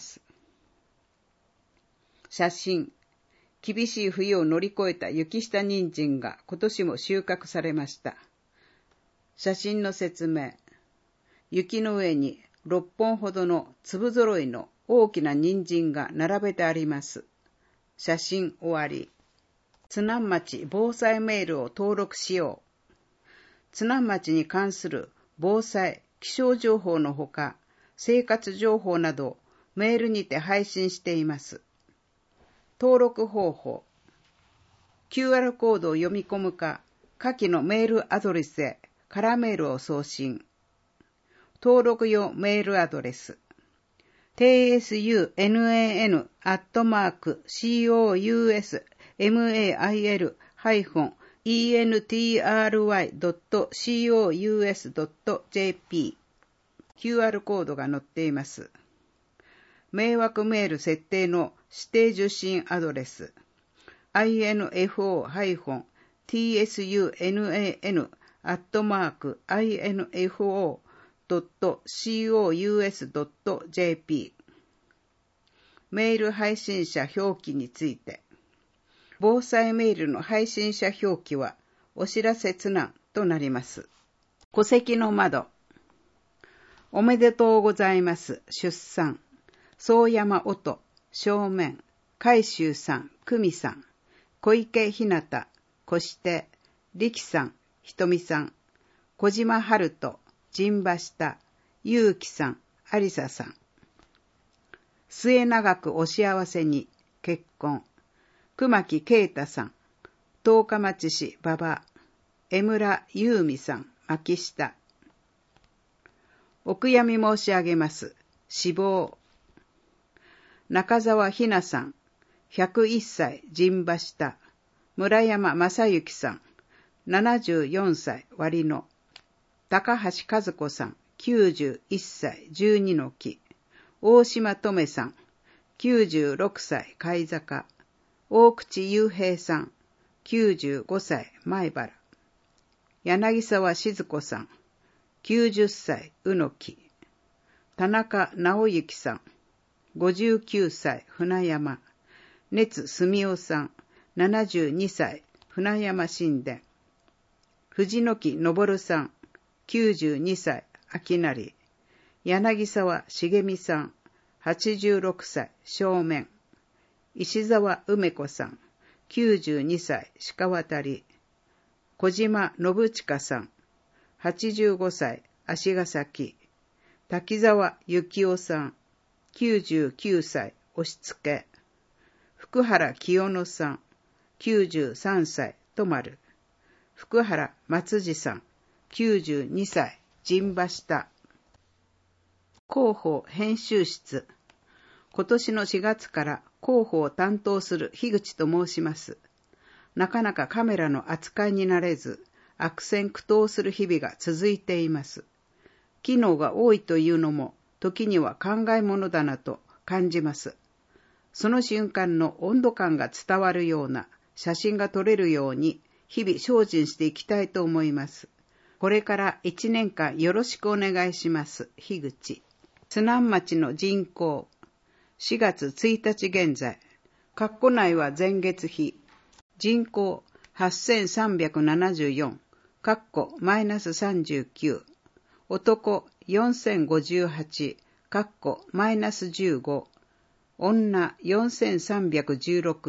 写真。厳しい冬を乗り越えた雪下人参が今年も収穫されました。写真の説明。雪の上にろっぽんほどの粒揃いの大きな人参が並べてあります。写真終わり。津南町防災メールを登録しよう。津南町に関する防災、気象情報のほか、生活情報などをメールにて配信しています。登録方法。キューアール コードを読み込むか、下記のメールアドレスへカラーメールを送信。登録用メールアドレス。ティーエスユーエヌエーエヌ アットマーク シーオーユーエスエムエーアイエル ハイフン イーエヌティーアールワイ ドット シーオーユーエス ドット ジェーピー キューアール コードが載っています。迷惑メール設定の指定受信アドレス アイエヌエフオー ハイフン ティーエスユーエヌエーエヌ アットマーク アイエヌエフオー ドット シーオーユーエス ドット ジェーピー メール配信者表記について。防災メールの配信者表記はお知らせ津南となります。戸籍の窓。おめでとうございます。出産。宗山音、正面、海舟さん、久美さん、小池ひなた、小して力さん、ひとみさん、小島春人、陣馬下、ゆうきさん、ありささん。末永くお幸せに、結婚。熊木啓太さん、十日町市馬場、江村優美さん、牧下。お悔やみ申し上げます。死亡。中澤ひなさん、ひゃくいっさい、陣馬下。村山正幸さん、ななじゅうよんさい、割の。高橋和子さん、きゅうじゅういっさい、じゅうにの木。大島留さん、きゅうじゅうろくさい、貝坂。大口雄平さん、きゅうじゅうごさい、前原。柳沢静子さん、きゅうじゅっさい、宇野木。田中直之さん、ごじゅうきゅうさい、船山。熱澄夫さん、ななじゅうにさい、船山神殿。藤木昇さん、きゅうじゅうにさい、秋成。柳沢茂美さん、はちじゅうろくさい、正面。石沢梅子さん、きゅうじゅうにさい、鹿渡り。小島信親さん、はちじゅうごさい、足ヶ崎。滝沢幸夫さん、きゅうじゅうきゅうさい、押付。福原清野さん、きゅうじゅうさんさい、泊丸。福原松次さん、きゅうじゅうにさい、陣馬下。広報編集室。今年のしがつから広報を担当する樋口と申します。なかなかカメラの扱いになれず、悪戦苦闘する日々が続いています。機能が多いというのも、時には考えものだなと感じます。その瞬間の温度感が伝わるような写真が撮れるように、日々精進していきたいと思います。これから一年間よろしくお願いします。樋口。津南町の人口。しがつついたち現在、括弧内は前月比、人口はっせんさんびゃくななじゅうよん、括弧マイナスさんじゅうきゅう、男よんせんごじゅうはち、括弧マイナスじゅうご、女よんせんさんびゃくじゅうろく、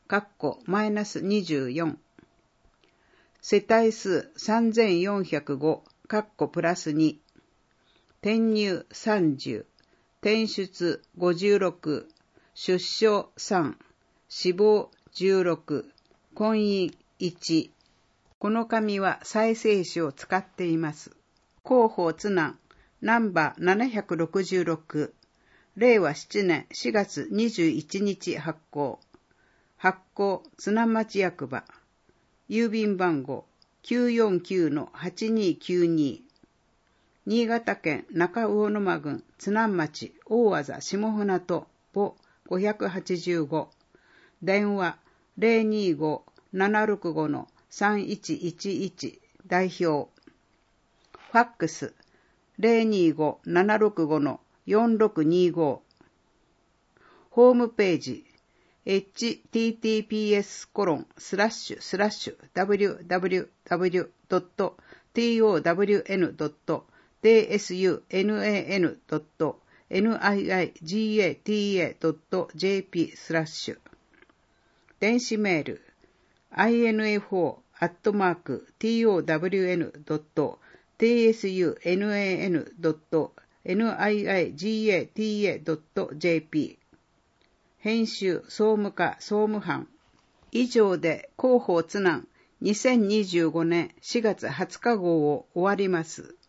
かっこマイナスにじゅうよん。世帯数さんぜんよんひゃくご、かっこプラスに。転入さんじゅう、転出ごじゅうろく、出生さん、死亡じゅうろく、婚姻いち。この紙は再生紙を使っています。広報津南ナンバーななひゃくろくじゅうろく、れいわななねんしがつにじゅういちにち発行。発行津南町役場。郵便番号 きゅうよんきゅうのはちにきゅうに。新潟県中魚沼郡津南町大字下船渡簿ごひゃくはちじゅうご。電話 ゼロにごななろくごのさんいちいちいち 代表。ファックス ゼロにごななろくごのよんろくにご。ホームページ エイチティーティーピーエスコロンスラッシュスラッシュダブリューダブリューダブリュードットトワンドットディーエスユーエヌエーエヌドットニーガタドットジェーピースラッシュ。電子メール アイエヌエフオー アットマーク トワンドットティーエスユーエヌエーエヌドットニーガタドットジェーピー。編集総務課総務班。以上で広報津南にせんにじゅうごねんしがつはつか号を終わります。